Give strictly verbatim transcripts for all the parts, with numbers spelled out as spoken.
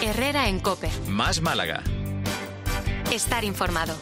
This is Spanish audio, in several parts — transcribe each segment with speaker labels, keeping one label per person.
Speaker 1: Herrera en COPE.
Speaker 2: Más Málaga.
Speaker 1: Estar informado.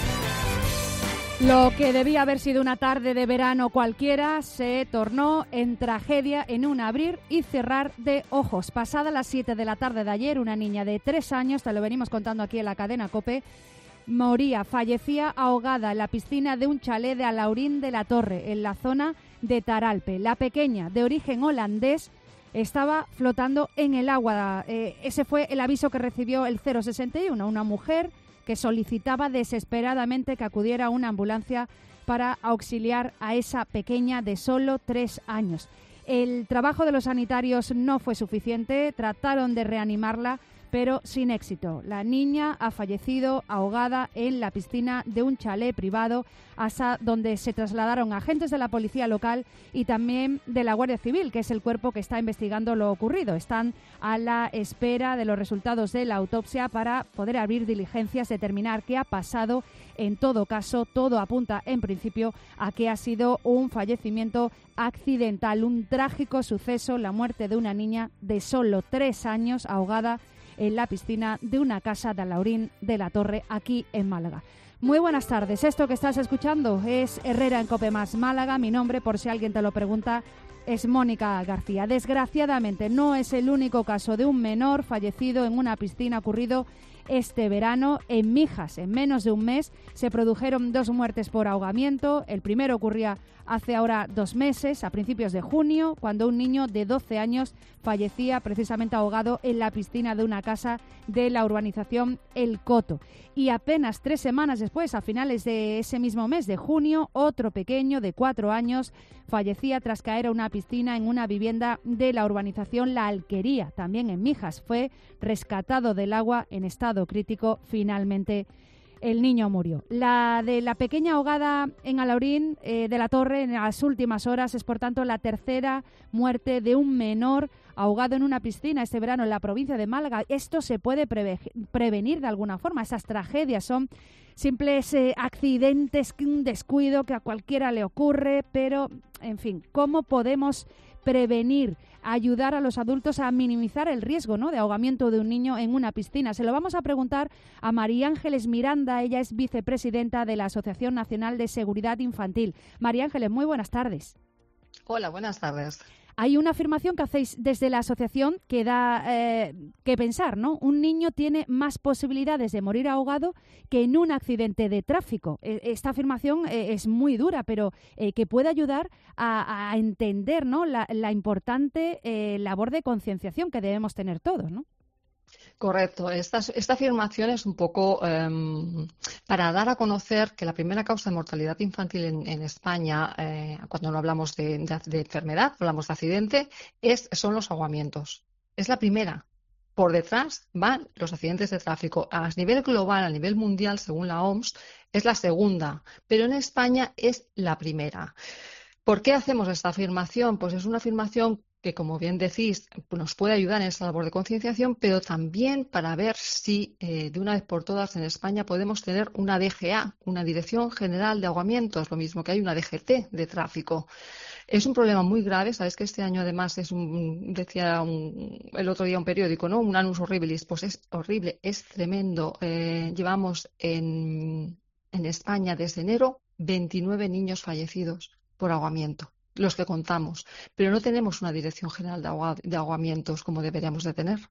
Speaker 3: Lo que debía haber sido una tarde de verano cualquiera se tornó en tragedia en un abrir y cerrar de ojos. Pasada las siete de la tarde de ayer, una niña de tres años, te lo venimos contando aquí en la cadena COPE, moría, fallecía ahogada en la piscina de un chalet de Alhaurín de la Torre, en la zona de Taralpe. La pequeña, de origen holandés, estaba flotando en el agua. Eh, ese fue el aviso que recibió el cero sesenta y uno, una mujer que solicitaba desesperadamente que acudiera una ambulancia para auxiliar a esa pequeña de solo tres años. El trabajo de los sanitarios no fue suficiente, trataron de reanimarla, pero sin éxito. La niña ha fallecido ahogada en la piscina de un chalet privado, hasta donde se trasladaron agentes de la policía local y también de la Guardia Civil, que es el cuerpo que está investigando lo ocurrido. Están a la espera de los resultados de la autopsia para poder abrir diligencias, determinar qué ha pasado. En todo caso, todo apunta en principio a que ha sido un fallecimiento accidental, un trágico suceso, la muerte de una niña de solo tres años ahogada en la piscina de una casa de Alhaurín de la Torre, aquí en Málaga. Muy buenas tardes. Esto que estás escuchando es Herrera en COPE Más Málaga. Mi nombre, por si alguien te lo pregunta, es Mónica García. Desgraciadamente, no es el único caso de un menor fallecido en una piscina ocurrido este verano en Mijas. En menos de un mes se produjeron dos muertes por ahogamiento. El primero ocurría hace ahora dos meses, a principios de junio, cuando un niño de doce años fallecía precisamente ahogado en la piscina de una casa de la urbanización El Coto. Y apenas tres semanas después, a finales de ese mismo mes de junio, otro pequeño de cuatro años fallecía tras caer a una piscina en una vivienda de la urbanización La Alquería, también en Mijas. Fue rescatado del agua en estado crítico. Finalmente el niño murió. La de la pequeña ahogada en Alhaurín eh, de la Torre en las últimas horas es, por tanto, la tercera muerte de un menor ahogado en una piscina este verano en la provincia de Málaga. Esto se puede preve- prevenir de alguna forma. Esas tragedias son simples eh, accidentes, un descuido que a cualquiera le ocurre, pero, en fin, ¿cómo podemos prevenir, ayudar a los adultos a minimizar el riesgo, ¿no?, de ahogamiento de un niño en una piscina? Se lo vamos a preguntar a María Ángeles Miranda. Ella es vicepresidenta de la Asociación Nacional de Seguridad Infantil. María Ángeles, muy buenas tardes.
Speaker 4: Hola, buenas tardes.
Speaker 3: Hay una afirmación que hacéis desde la asociación que da eh, que pensar, ¿no? Un niño tiene más posibilidades de morir ahogado que en un accidente de tráfico. Esta afirmación eh, es muy dura, pero eh, que puede ayudar a, a entender, ¿no?, la, la importante eh, labor de concienciación que debemos tener todos, ¿no?
Speaker 4: Correcto. Esta, esta afirmación es un poco um, para dar a conocer que la primera causa de mortalidad infantil en, en España, eh, cuando no hablamos de, de, de enfermedad, hablamos de accidente, es, son los ahogamientos. Es la primera. Por detrás van los accidentes de tráfico. A nivel global, a nivel mundial, según la O M S, es la segunda, pero en España es la primera. ¿Por qué hacemos esta afirmación? Pues es una afirmación que, como bien decís, nos puede ayudar en esta labor de concienciación, pero también para ver si eh, de una vez por todas en España podemos tener una D G A, una Dirección General de Ahogamientos, lo mismo que hay una D G T de tráfico. Es un problema muy grave. Sabes que este año además es un, decía un, el otro día un periódico, ¿no?, un annus horribilis. Pues es horrible, es tremendo. Eh, llevamos en, en España desde enero veintinueve niños fallecidos por ahogamiento, los que contamos, pero no tenemos una Dirección General de, ahog de Ahogamientos como deberíamos de tener.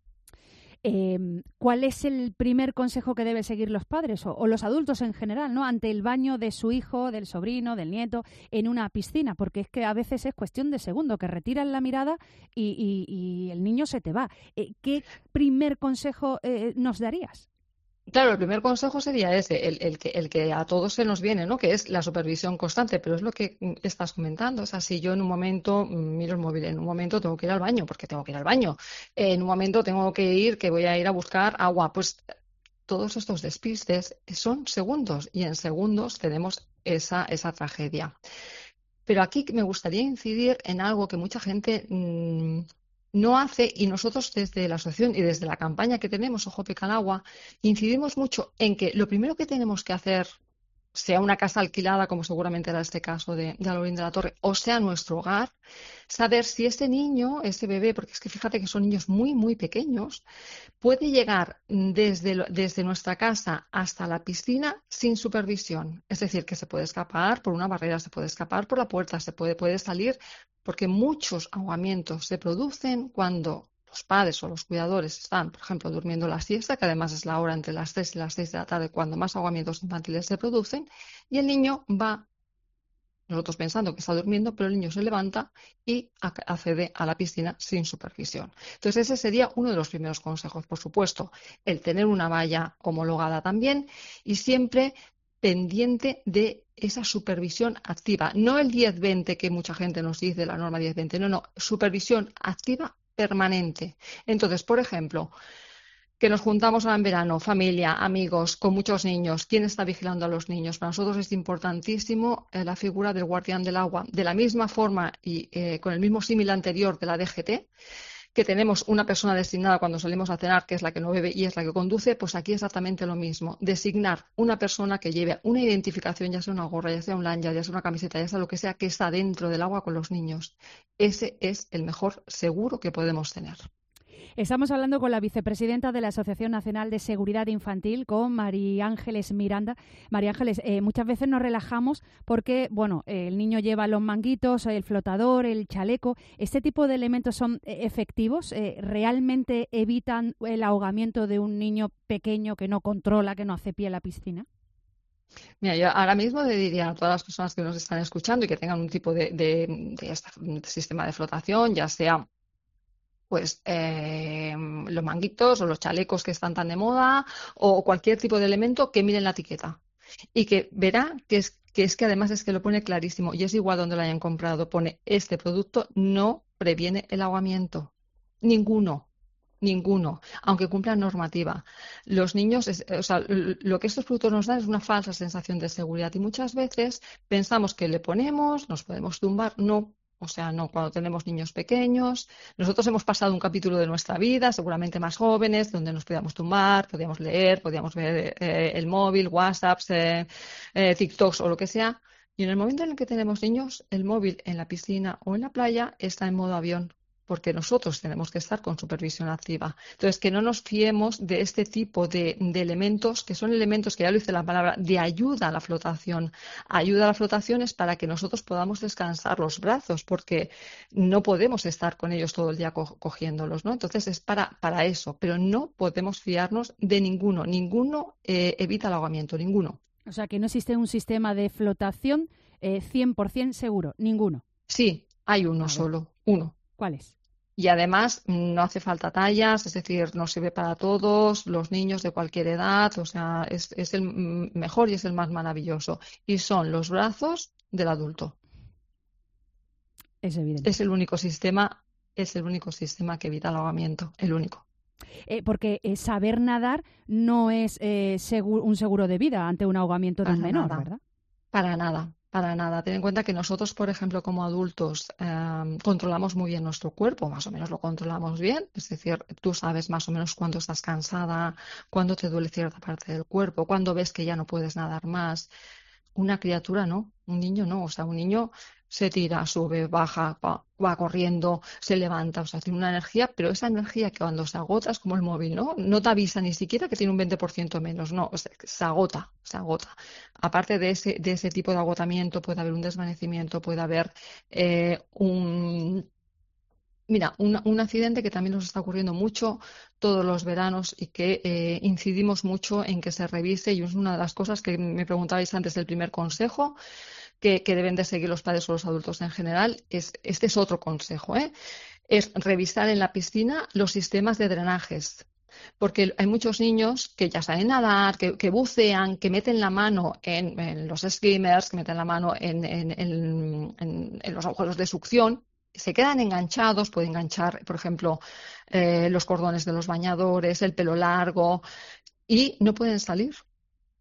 Speaker 3: Eh, ¿Cuál es el primer consejo que deben seguir los padres o, o los adultos en general, ¿no?, ante el baño de su hijo, del sobrino, del nieto en una piscina? Porque es que a veces es cuestión de segundo, que retiras la mirada y, y, y el niño se te va. Eh, ¿Qué primer consejo eh, nos darías?
Speaker 4: Claro, el primer consejo sería ese, el, el, que, el que a todos se nos viene, ¿no?, que es la supervisión constante, pero es lo que estás comentando. O sea, si yo en un momento miro el móvil, en un momento tengo que ir al baño, porque tengo que ir al baño, en un momento tengo que ir, que voy a ir a buscar agua, pues todos estos despistes son segundos y en segundos tenemos esa, esa tragedia. Pero aquí me gustaría incidir en algo que mucha gente mmm, no hace, y nosotros desde la asociación y desde la campaña que tenemos, Ojo Pica al Agua, incidimos mucho en que lo primero que tenemos que hacer sea una casa alquilada, como seguramente era este caso de, de Alaurín de la Torre, o sea nuestro hogar, saber si ese niño, ese bebé, porque es que fíjate que son niños muy, muy pequeños, puede llegar desde, lo- desde nuestra casa hasta la piscina sin supervisión. Es decir, que se puede escapar por una barrera, se puede escapar por la puerta, se puede, puede salir, porque muchos ahogamientos se producen cuando los padres o los cuidadores están, por ejemplo, durmiendo la siesta, que además es la hora entre las tres y las seis de la tarde cuando más ahogamientos infantiles se producen, y el niño va, nosotros pensando que está durmiendo, pero el niño se levanta y ac- accede a la piscina sin supervisión. Entonces, ese sería uno de los primeros consejos. Por supuesto, el tener una valla homologada también y siempre pendiente de esa supervisión activa. No el diez veinte que mucha gente nos dice, la norma diez veinte, no, no, supervisión activa permanente. Entonces, por ejemplo, que nos juntamos ahora en verano, familia, amigos, con muchos niños. ¿Quién está vigilando a los niños? Para nosotros es importantísimo eh, la figura del guardián del agua. De la misma forma y eh, con el mismo símil anterior de la D G T, que tenemos una persona designada cuando salimos a cenar, que es la que no bebe y es la que conduce, pues aquí exactamente lo mismo. Designar una persona que lleve una identificación, ya sea una gorra, ya sea un lanyard, ya sea una camiseta, ya sea lo que sea, que está dentro del agua con los niños. Ese es el mejor seguro que podemos tener.
Speaker 3: Estamos hablando con la vicepresidenta de la Asociación Nacional de Seguridad Infantil, con María Ángeles Miranda. María Ángeles, eh, muchas veces nos relajamos porque, bueno, eh, el niño lleva los manguitos, el flotador, el chaleco. ¿Este tipo de elementos son eh, efectivos? Eh, ¿Realmente evitan el ahogamiento de un niño pequeño que no controla, que no hace pie en la piscina?
Speaker 4: Mira, yo ahora mismo le diría a todas las personas que nos están escuchando y que tengan un tipo de, de, de esta- de sistema de flotación, ya sea pues eh, los manguitos o los chalecos que están tan de moda o cualquier tipo de elemento, que miren la etiqueta y que verá que es que, es que además es que lo pone clarísimo y es igual donde lo hayan comprado, pone este producto no previene el ahogamiento. Ninguno. Ninguno, aunque cumpla normativa. Los niños, es- o sea, l- lo que estos productos nos dan es una falsa sensación de seguridad y muchas veces pensamos que le ponemos, nos podemos tumbar. No, o sea, no, cuando tenemos niños pequeños. Nosotros hemos pasado un capítulo de nuestra vida, seguramente más jóvenes, donde nos podíamos tumbar, podíamos leer, podíamos ver eh, el móvil, WhatsApps, eh, eh, TikToks o lo que sea. Y en el momento en el que tenemos niños, el móvil en la piscina o en la playa está en modo avión, porque nosotros tenemos que estar con supervisión activa. Entonces, que no nos fiemos de este tipo de, de elementos, que son elementos que ya lo dice la palabra, de ayuda a la flotación. Ayuda a la flotación es para que nosotros podamos descansar los brazos, porque no podemos estar con ellos todo el día co- cogiéndolos, ¿no? Entonces, es para, para eso, pero no podemos fiarnos de ninguno. Ninguno eh, evita el ahogamiento, ninguno.
Speaker 3: O sea, que no existe un sistema de flotación eh, cien por ciento seguro, ninguno.
Speaker 4: Sí, hay uno
Speaker 3: A ver,
Speaker 4: solo, uno.
Speaker 3: ¿cuál es?
Speaker 4: Y además mm, no hace falta tallas, es decir, nos sirve para todos, los niños de cualquier edad, o sea, es, es el mm, mejor y es el más maravilloso. Y son los brazos del adulto.
Speaker 3: Es evidente.
Speaker 4: Es el único sistema, es el único sistema que evita el ahogamiento, el único.
Speaker 3: Eh, porque eh, saber nadar no es eh, segu- un seguro de vida ante un ahogamiento de un
Speaker 4: Para
Speaker 3: menor,
Speaker 4: nada,
Speaker 3: ¿verdad?
Speaker 4: para nada, para nada. Ten en cuenta que nosotros, por ejemplo, como adultos, eh, controlamos muy bien nuestro cuerpo, más o menos lo controlamos bien. Es decir, tú sabes más o menos cuándo estás cansada, cuándo te duele cierta parte del cuerpo, cuándo ves que ya no puedes nadar más. Una criatura no, un niño no. O sea, un niño se tira, sube, baja, va, va corriendo, se levanta, o sea, tiene una energía, pero esa energía que cuando se agota es como el móvil, ¿no? No te avisa ni siquiera que tiene un veinte por ciento menos, no, o sea, se agota, se agota. Aparte de ese, de ese tipo de agotamiento, puede haber un desvanecimiento, puede haber eh, un Mira, un, un accidente que también nos está ocurriendo mucho todos los veranos y que eh, incidimos mucho en que se revise, y es una de las cosas que me preguntabais antes del primer consejo que, que deben de seguir los padres o los adultos en general. Es, este es otro consejo, ¿eh? Es revisar en la piscina los sistemas de drenajes. Porque hay muchos niños que ya saben nadar, que, que bucean, que meten la mano en, en los skimmers, que meten la mano en, en, en, en, en los agujeros de succión, se quedan enganchados, puede enganchar, por ejemplo, eh, los cordones de los bañadores, el pelo largo, y no pueden salir.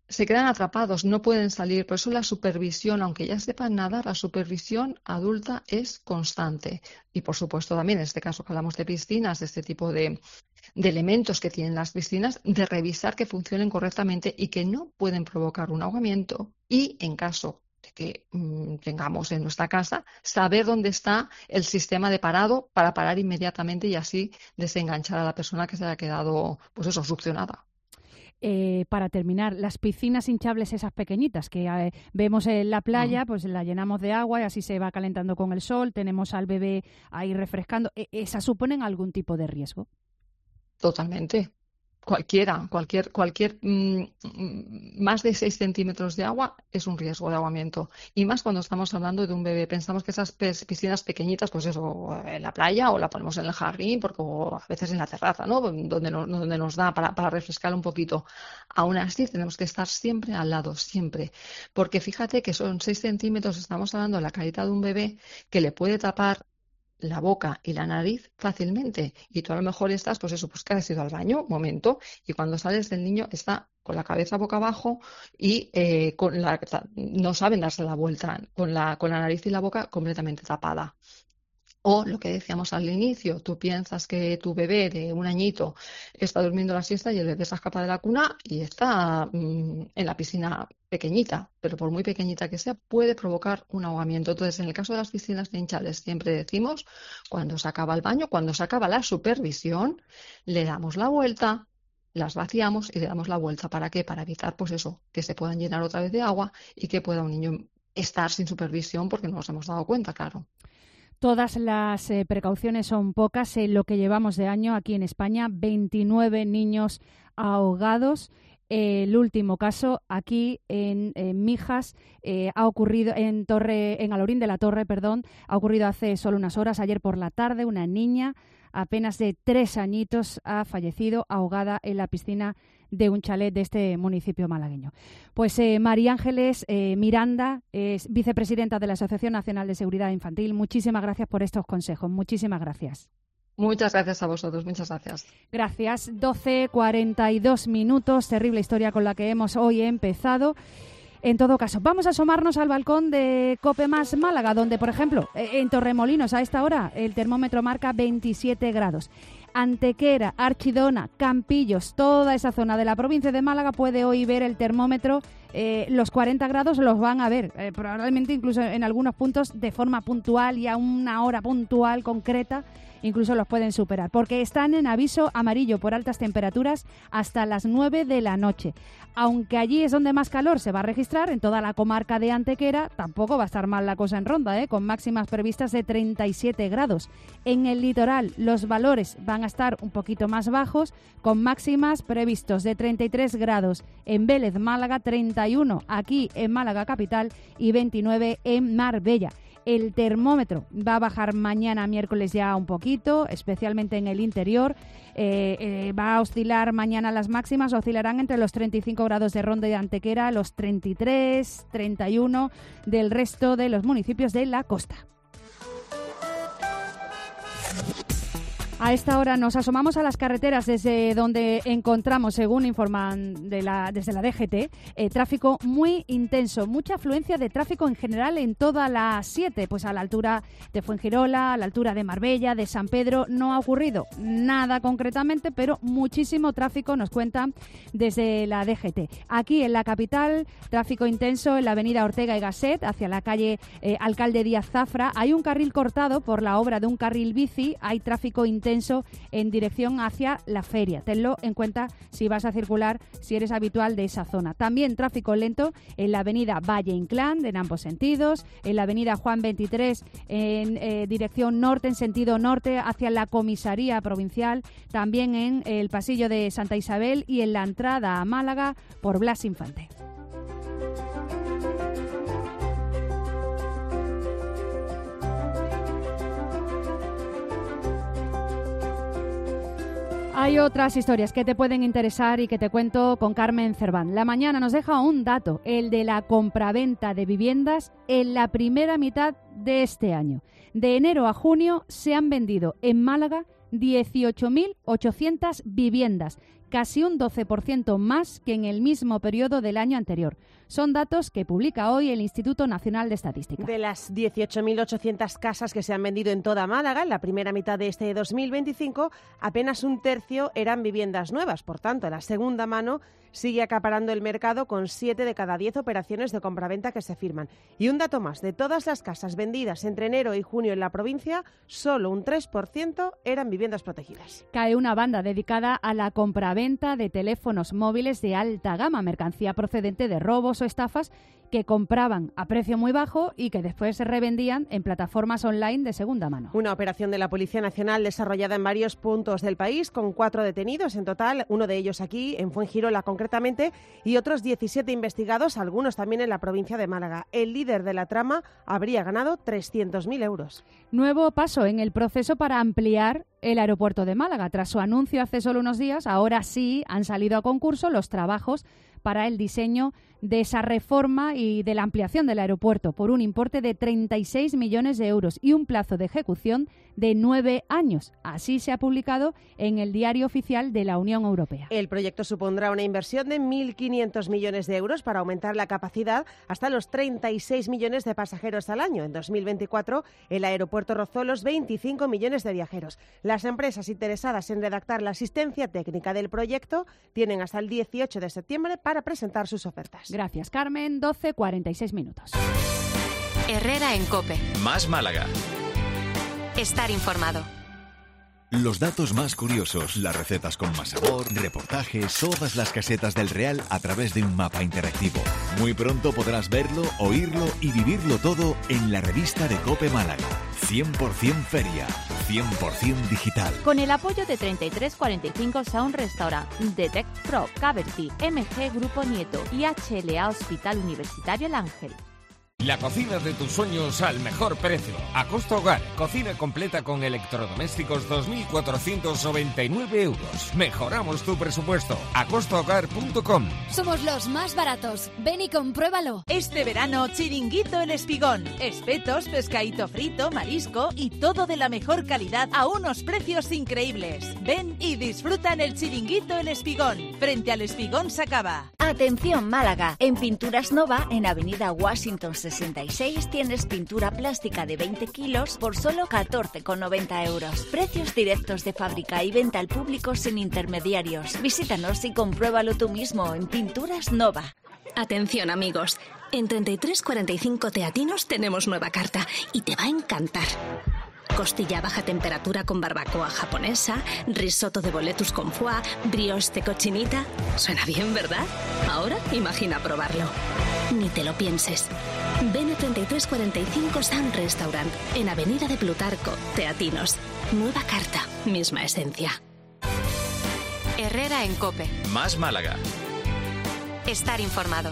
Speaker 4: se quedan atrapados, no pueden salir. Por eso la supervisión, aunque ya sepan nadar, la supervisión adulta es constante. Y por supuesto también en este caso que hablamos de piscinas, de este tipo de, de elementos que tienen las piscinas, de revisar que funcionen correctamente y que no pueden provocar un ahogamiento. Y en caso de que mmm, tengamos en nuestra casa, saber dónde está el sistema de parado para parar inmediatamente y así desenganchar a la persona que se haya quedado, pues eso, succionada.
Speaker 3: Eh, para terminar, las piscinas hinchables esas pequeñitas que eh, vemos en la playa, pues la llenamos de agua y así se va calentando con el sol, tenemos al bebé ahí refrescando. ¿Esas suponen algún tipo de riesgo?
Speaker 4: Totalmente. Cualquiera, cualquier, cualquier mmm, más de seis centímetros de agua es un riesgo de ahogamiento. Y más cuando estamos hablando de un bebé. Pensamos que esas piscinas pequeñitas, pues eso, en la playa o la ponemos en el jardín, porque o a veces en la terraza, ¿no? Donde nos, donde nos da para, para refrescar un poquito. Aún así, tenemos que estar siempre al lado, siempre. Porque fíjate que son seis centímetros, estamos hablando de la carita de un bebé que le puede tapar la boca y la nariz fácilmente, y tú a lo mejor estás, pues eso, pues que has ido al baño, un momento, y cuando sales el niño está con la cabeza boca abajo y eh, con la, no saben darse la vuelta, con la, con la nariz y la boca completamente tapada. O lo que decíamos al inicio, tú piensas que tu bebé de un añito está durmiendo la siesta y el bebé se escapa de la cuna y está mmm, en la piscina pequeñita, pero por muy pequeñita que sea, puede provocar un ahogamiento. Entonces, en el caso de las piscinas hinchables, siempre decimos, cuando se acaba el baño, cuando se acaba la supervisión, le damos la vuelta, las vaciamos y le damos la vuelta. ¿Para qué? Para evitar, pues eso, que se puedan llenar otra vez de agua y que pueda un niño estar sin supervisión porque no nos hemos dado cuenta, claro.
Speaker 3: Todas las eh, precauciones son pocas. En lo que llevamos de año aquí en España, veintinueve niños ahogados. Eh, el último caso aquí en, en Mijas eh, ha ocurrido en Torre, en Alorín de la Torre, perdón, ha ocurrido hace solo unas horas, ayer por la tarde. Una niña apenas de tres añitos ha fallecido ahogada en la piscina de un chalet de este municipio malagueño. Pues eh, María Ángeles eh, Miranda es vicepresidenta de la Asociación Nacional de Seguridad Infantil. Muchísimas gracias por estos consejos. Muchísimas gracias.
Speaker 4: Muchas gracias a vosotros, muchas gracias.
Speaker 3: Gracias. doce cuarenta y dos minutos, terrible historia con la que hemos hoy empezado. En todo caso, vamos a asomarnos al balcón de COPE Más Málaga, donde, por ejemplo, en Torremolinos, a esta hora, el termómetro marca veintisiete grados. Antequera, Archidona, Campillos, toda esa zona de la provincia de Málaga puede hoy ver el termómetro. Eh, los cuarenta grados los van a ver, eh, probablemente incluso en algunos puntos de forma puntual y a una hora puntual concreta. Incluso los pueden superar, porque están en aviso amarillo por altas temperaturas hasta las nueve de la noche. Aunque allí es donde más calor se va a registrar, en toda la comarca de Antequera, tampoco va a estar mal la cosa en Ronda, ¿eh? Con máximas previstas de treinta y siete grados. En el litoral los valores van a estar un poquito más bajos, con máximas previstos de treinta y tres grados en Vélez, Málaga, treinta y uno aquí en Málaga capital y veintinueve en Marbella. El termómetro va a bajar mañana miércoles ya un poquito, especialmente en el interior. Eh, eh, va a oscilar mañana las máximas, oscilarán entre los treinta y cinco grados de Ronda y de Antequera, los treinta y tres, treinta y uno del resto de los municipios de la costa. A esta hora nos asomamos a las carreteras desde donde encontramos, según informan de la, desde la D G T, eh, tráfico muy intenso, mucha afluencia de tráfico en general en toda la siete, pues a la altura de Fuengirola, a la altura de Marbella, de San Pedro. No ha ocurrido nada concretamente, pero muchísimo tráfico nos cuentan desde la D G T. Aquí en la capital, tráfico intenso en la avenida Ortega y Gasset, hacia la calle eh, Alcalde Díaz Zafra. Hay un carril cortado por la obra de un carril bici, hay tráfico intenso en dirección hacia la feria. Tenlo en cuenta si vas a circular, si eres habitual de esa zona. También tráfico lento en la avenida Valle Inclán, en ambos sentidos, en la avenida Juan veintitrés en eh, dirección norte, en sentido norte, hacia la comisaría provincial, también en el pasillo de Santa Isabel y en la entrada a Málaga por Blas Infante. Hay otras historias que te pueden interesar y que te cuento con Carmen Cerván. La mañana nos deja un dato, el de la compraventa de viviendas en la primera mitad de este año. De enero a junio se han vendido en Málaga dieciocho mil ochocientas viviendas, casi un doce por ciento más que en el mismo periodo del año anterior. Son datos que publica hoy el Instituto Nacional de Estadística.
Speaker 2: De las dieciocho mil ochocientas casas que se han vendido en toda Málaga en la primera mitad de este dos mil veinticinco, apenas un tercio eran viviendas nuevas. Por tanto, la segunda mano sigue acaparando el mercado con siete de cada diez operaciones de compraventa que se firman. Y un dato más, de todas las casas vendidas entre enero y junio en la provincia, solo un tres por ciento eran viviendas protegidas.
Speaker 3: Cae una banda dedicada a la compraventa de teléfonos móviles de alta gama, mercancía procedente de robos o estafas que compraban a precio muy bajo y que después se revendían en plataformas online de segunda mano.
Speaker 2: Una operación de la Policía Nacional desarrollada en varios puntos del país con cuatro detenidos en total, uno de ellos aquí en Fuengirola concretamente y otros diecisiete investigados, algunos también en la provincia de Málaga. El líder de la trama habría ganado trescientos mil euros.
Speaker 3: Nuevo paso en el proceso para ampliar el aeropuerto de Málaga. Tras su anuncio hace solo unos días, ahora sí han salido a concurso los trabajos para el diseño de esa reforma y de la ampliación del aeropuerto por un importe de treinta y seis millones de euros y un plazo de ejecución de nueve años. Así se ha publicado en el Diario Oficial de la Unión Europea.
Speaker 2: El proyecto supondrá una inversión de mil quinientos millones de euros para aumentar la capacidad hasta los treinta y seis millones de pasajeros al año. En dos mil veinticuatro, el aeropuerto rozó los veinticinco millones de viajeros. Las empresas interesadas en redactar la asistencia técnica del proyecto tienen hasta el dieciocho de septiembre para presentar sus ofertas.
Speaker 3: Gracias, Carmen. doce cuarenta y seis minutos.
Speaker 1: Herrera en COPE.
Speaker 5: Más Málaga.
Speaker 1: Estar informado.
Speaker 5: Los datos más curiosos, las recetas con más sabor, reportajes, todas las casetas del Real a través de un mapa interactivo. Muy pronto podrás verlo, oírlo y vivirlo todo en la revista de COPE Málaga. cien por ciento feria, cien por ciento digital.
Speaker 6: Con el apoyo de treinta y tres cuarenta y cinco Sound Restaurant, Detect Pro, Caverty, M G Grupo Nieto y H L A Hospital Universitario El Ángel.
Speaker 7: La cocina de tus sueños al mejor precio. Acosta Hogar, cocina completa con electrodomésticos dos mil cuatrocientos noventa y nueve euros. Mejoramos tu presupuesto. acosta hogar punto com.
Speaker 8: Somos los más baratos. Ven y compruébalo.
Speaker 9: Este verano, Chiringuito El Espigón. Espetos, pescadito frito, marisco y todo de la mejor calidad a unos precios increíbles. Ven y disfruta en el Chiringuito El Espigón. Frente al Espigón Sacaba.
Speaker 10: Atención Málaga. En Pinturas Nova, en Avenida Washington sesenta y seis, tienes pintura plástica de veinte kilos por solo catorce con noventa euros. Precios directos de fábrica y venta al público sin intermediarios. Visítanos y compruébalo tú mismo en Pinturas Nova.
Speaker 11: Atención amigos, en treinta y tres cuarenta y cinco Teatinos tenemos nueva carta y te va a encantar. Costilla a baja temperatura con barbacoa japonesa, risotto de boletus con foie, brioche de cochinita. Suena bien, ¿verdad? Ahora imagina probarlo. Ni te lo pienses. Ven a treinta y tres cuarenta y cinco Sound Restaurant, en Avenida de Plutarco, Teatinos. Nueva carta, misma esencia.
Speaker 1: Herrera en COPE.
Speaker 5: Más Málaga.
Speaker 1: Estar informado.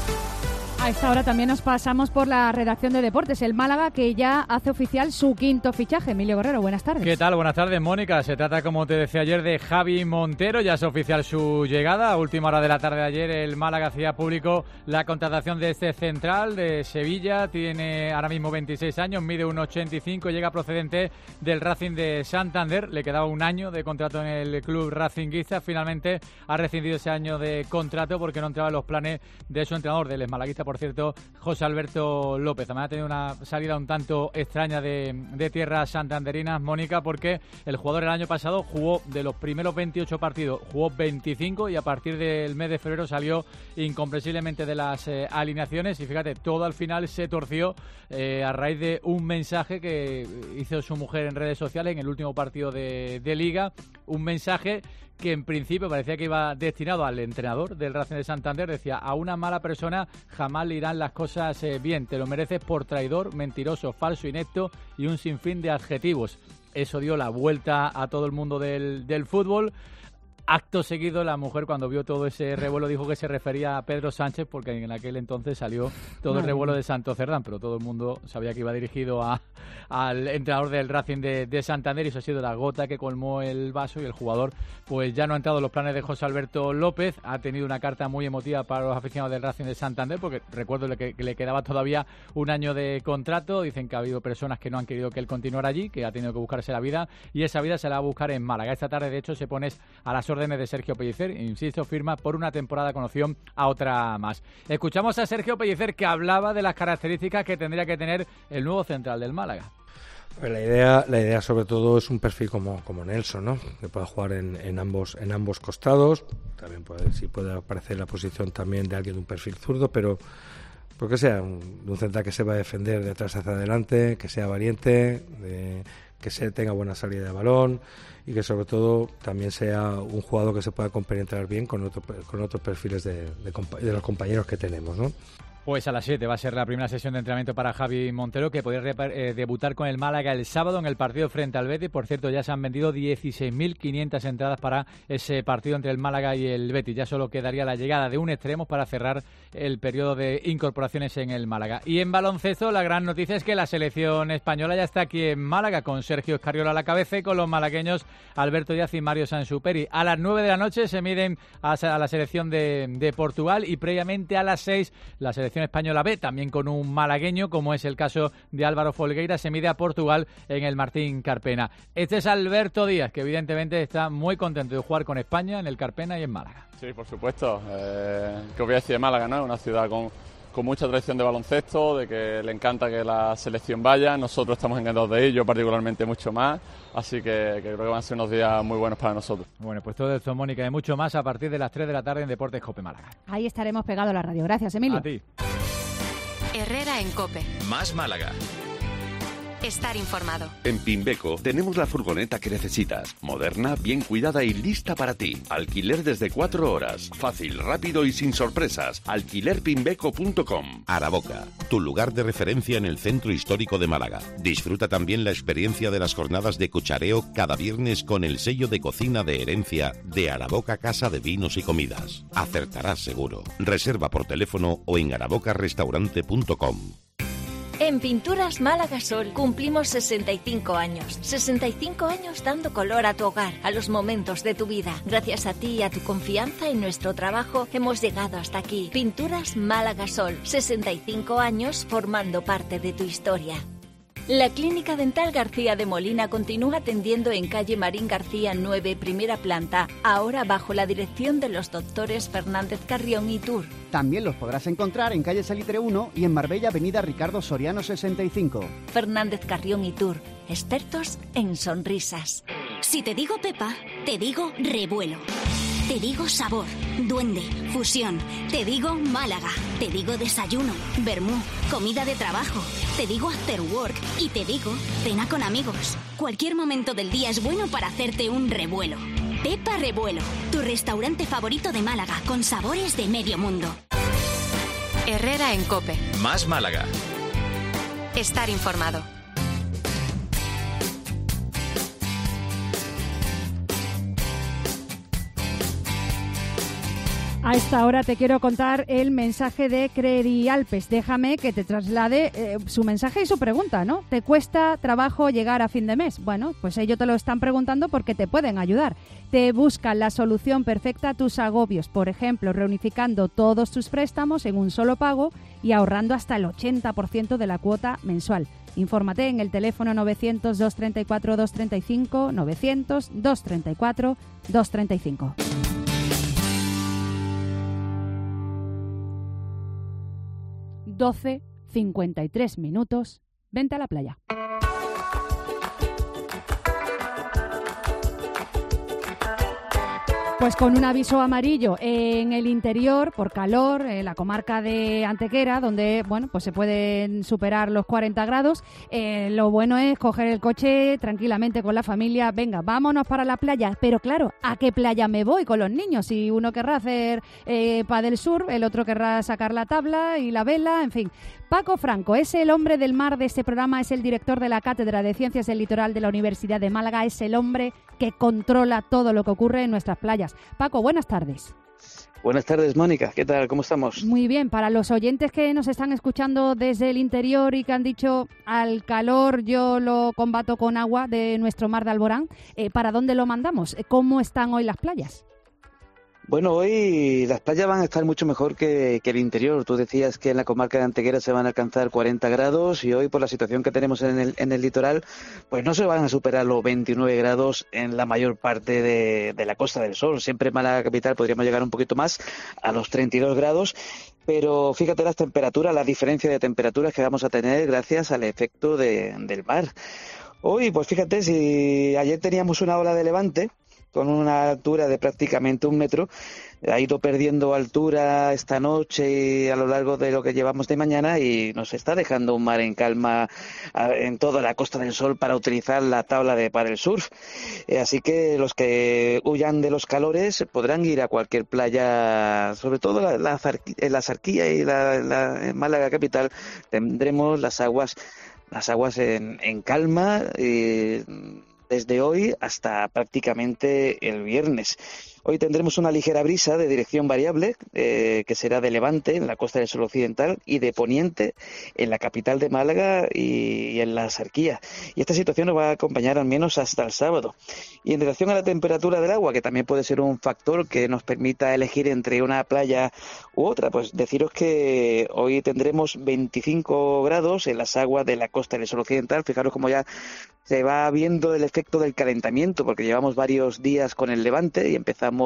Speaker 3: A esta hora también nos pasamos por la redacción de deportes. El Málaga, que ya hace oficial su quinto fichaje. Emilio Guerrero, buenas tardes.
Speaker 12: ¿Qué tal? Buenas tardes, Mónica. Se trata, como te decía ayer, de Javi Montero. Ya es oficial su llegada. A última hora de la tarde de ayer, el Málaga hacía público la contratación de este central de Sevilla. Tiene ahora mismo veintiséis años, mide uno ochenta y cinco, llega procedente del Racing de Santander. Le quedaba un año de contrato en el club racinguista. Finalmente ha rescindido ese año de contrato porque no entraba en los planes de su entrenador, del malaguista, por cierto, José Alberto López. Además ha tenido una salida un tanto extraña de, de tierras santanderinas, Mónica, porque el jugador el año pasado jugó de los primeros veintiocho partidos, jugó veinticinco y a partir del mes de febrero salió incomprensiblemente de las eh, alineaciones y fíjate, todo al final se torció eh, a raíz de un mensaje que hizo su mujer en redes sociales en el último partido de, de Liga, un mensaje que en principio parecía que iba destinado al entrenador del Racing de Santander. Decía: a una mala persona jamás le irán las cosas eh, bien, te lo mereces por traidor, mentiroso, falso, inepto y un sinfín de adjetivos. Eso dio la vuelta a todo el mundo del, del fútbol. Acto seguido, la mujer, cuando vio todo ese revuelo, dijo que se refería a Pedro Sánchez, porque en aquel entonces salió todo el revuelo de Santo Cerdán, pero todo el mundo sabía que iba dirigido a, al entrenador del Racing de, de Santander, y eso ha sido la gota que colmó el vaso, y el jugador pues ya no ha entrado en los planes de José Alberto López. Ha tenido una carta muy emotiva para los aficionados del Racing de Santander, porque recuerdo que, que le quedaba todavía un año de contrato. Dicen que ha habido personas que no han querido que él continuara allí, que ha tenido que buscarse la vida, y esa vida se la va a buscar en Málaga. Esta tarde, de hecho, se pone a las órdenes órdenes de Sergio Pellicer. Insisto, firma por una temporada con opción a otra más. Escuchamos a Sergio Pellicer, que hablaba de las características que tendría que tener el nuevo central del Málaga.
Speaker 13: La idea, la idea sobre todo es un perfil como, como Nelson, ¿no? Que pueda jugar en, en ambos en ambos costados. También puede, si puede aparecer la posición también de alguien de un perfil zurdo, pero porque sea un, un central que se va a defender de atrás hacia adelante, que sea valiente, de, que se tenga buena salida de balón y que sobre todo también sea un jugador que se pueda compenetrar bien con otro, con otros perfiles de, de, de los compañeros que tenemos, ¿no?
Speaker 12: Pues a las siete va a ser la primera sesión de entrenamiento para Javi Montero, que podría eh, debutar con el Málaga el sábado en el partido frente al Betis. Por cierto, ya se han vendido dieciséis mil quinientas entradas para ese partido entre el Málaga y el Betis. Ya solo quedaría la llegada de un extremo para cerrar el periodo de incorporaciones en el Málaga. Y en baloncesto, la gran noticia es que la selección española ya está aquí en Málaga, con Sergio Escariola a la cabeza y con los malagueños Alberto Díaz y Mario Sansuperi. A las nueve de la noche se miden a, a la selección de, de Portugal, y previamente a las seis la selección española B, también con un malagueño, como es el caso de Álvaro Folgueira, se mide a Portugal en el Martín Carpena. Este es Alberto Díaz, que evidentemente está muy contento de jugar con España en el Carpena y en Málaga.
Speaker 14: Sí, por supuesto. Eh, ¿Qué os voy a decir de Málaga, no? Es una ciudad con, con mucha tradición de baloncesto, de que le encanta que la selección vaya. Nosotros estamos encantados de ello, particularmente mucho más. Así que, que creo que van a ser unos días muy buenos para nosotros.
Speaker 12: Bueno, pues todo esto, Mónica, y mucho más a partir de las tres de la tarde en Deportes COPE Málaga.
Speaker 3: Ahí estaremos pegados a la radio. Gracias, Emilio.
Speaker 12: A ti.
Speaker 1: Herrera en COPE.
Speaker 5: Más Málaga.
Speaker 1: Estar informado.
Speaker 15: En Pimbeco tenemos la furgoneta que necesitas. Moderna, bien cuidada y lista para ti. Alquiler desde cuatro horas. Fácil, rápido y sin sorpresas. alquiler pimbeco punto com.
Speaker 16: Araboca, tu lugar de referencia en el centro histórico de Málaga. Disfruta también la experiencia de las jornadas de cuchareo cada viernes con el sello de cocina de herencia de Araboca Casa de Vinos y Comidas. Acertarás seguro. Reserva por teléfono o en araboca restaurante punto com.
Speaker 10: En Pinturas Málaga Sol cumplimos sesenta y cinco años. sesenta y cinco años dando color a tu hogar, a los momentos de tu vida. Gracias a ti y a tu confianza en nuestro trabajo hemos llegado hasta aquí. Pinturas Málaga Sol, sesenta y cinco años formando parte de tu historia. La Clínica Dental García de Molina continúa atendiendo en calle Marín García nueve, primera planta, ahora bajo la dirección de los doctores Fernández Carrión y Tur.
Speaker 17: También los podrás encontrar en calle Salitre uno y en Marbella, avenida Ricardo Soriano sesenta y cinco.
Speaker 10: Fernández Carrión y Tur, expertos en sonrisas.
Speaker 18: Si te digo Pepa, te digo revuelo. Te digo sabor, duende, fusión. Te digo Málaga. Te digo desayuno, vermú, comida de trabajo. Te digo after work y te digo cena con amigos. Cualquier momento del día es bueno para hacerte un revuelo. Pepa Revuelo, tu restaurante favorito de Málaga con sabores de medio mundo.
Speaker 1: Herrera en COPE.
Speaker 5: Más Málaga.
Speaker 1: Estar informado.
Speaker 3: A esta hora te quiero contar el mensaje de Credialpes. Déjame que te traslade eh, su mensaje y su pregunta, ¿no? ¿Te cuesta trabajo llegar a fin de mes? Bueno, pues ellos te lo están preguntando porque te pueden ayudar. Te buscan la solución perfecta a tus agobios, por ejemplo, reunificando todos tus préstamos en un solo pago y ahorrando hasta el ochenta por ciento de la cuota mensual. Infórmate en el teléfono novecientos, doscientos treinta y cuatro, doscientos treinta y cinco, novecientos, doscientos treinta y cuatro, doscientos treinta y cinco. doce cincuenta y tres minutos, vente a la playa. Pues con un aviso amarillo en el interior por calor, en la comarca de Antequera, donde bueno, pues se pueden superar los cuarenta grados. Eh, lo bueno es coger el coche tranquilamente con la familia. Venga, vámonos para la playa. Pero claro, ¿a qué playa me voy con los niños? Si uno querrá hacer eh, paddle surf, el otro querrá sacar la tabla y la vela, en fin. Paco Franco es el hombre del mar de este programa, es el director de la Cátedra de Ciencias del Litoral de la Universidad de Málaga, es el hombre que controla todo lo que ocurre en nuestras playas. Paco, buenas tardes.
Speaker 19: Buenas tardes, Mónica. ¿Qué tal? ¿Cómo estamos?
Speaker 3: Muy bien. Para los oyentes que nos están escuchando desde el interior y que han dicho al calor yo lo combato con agua de nuestro mar de Alborán, eh, ¿para dónde lo mandamos? ¿Cómo están hoy las playas?
Speaker 19: Bueno, hoy las playas van a estar mucho mejor que, que el interior. Tú decías que en la comarca de Antequera se van a alcanzar cuarenta grados y hoy, por la situación que tenemos en el, en el litoral, pues no se van a superar los veintinueve grados en la mayor parte de, de la Costa del Sol. Siempre en Málaga capital podríamos llegar un poquito más, a los treinta y dos grados, pero fíjate las temperaturas, la diferencia de temperaturas que vamos a tener gracias al efecto de, del mar. Hoy, pues fíjate, si ayer teníamos una ola de levante, con una altura de prácticamente un metro, ha ido perdiendo altura esta noche y a lo largo de lo que llevamos de mañana y nos está dejando un mar en calma en toda la Costa del Sol para utilizar la tabla de paddle surf. Así que los que huyan de los calores podrán ir a cualquier playa, sobre todo la, la, en la Zarquía y la, la en Málaga capital tendremos las aguas, las aguas en, en calma y desde hoy hasta prácticamente el viernes. Hoy tendremos una ligera brisa de dirección variable, eh, que será de levante en la Costa del Sol occidental y de poniente en la capital de Málaga y, y en la Zarquía. Y esta situación nos va a acompañar al menos hasta el sábado. Y en relación a la temperatura del agua, que también puede ser un factor que nos permita elegir entre una playa u otra, pues deciros que hoy tendremos veinticinco grados en las aguas de la Costa del Sol occidental. Fijaros cómo ya se va viendo el efecto del calentamiento, porque llevamos varios días con el levante y empezamos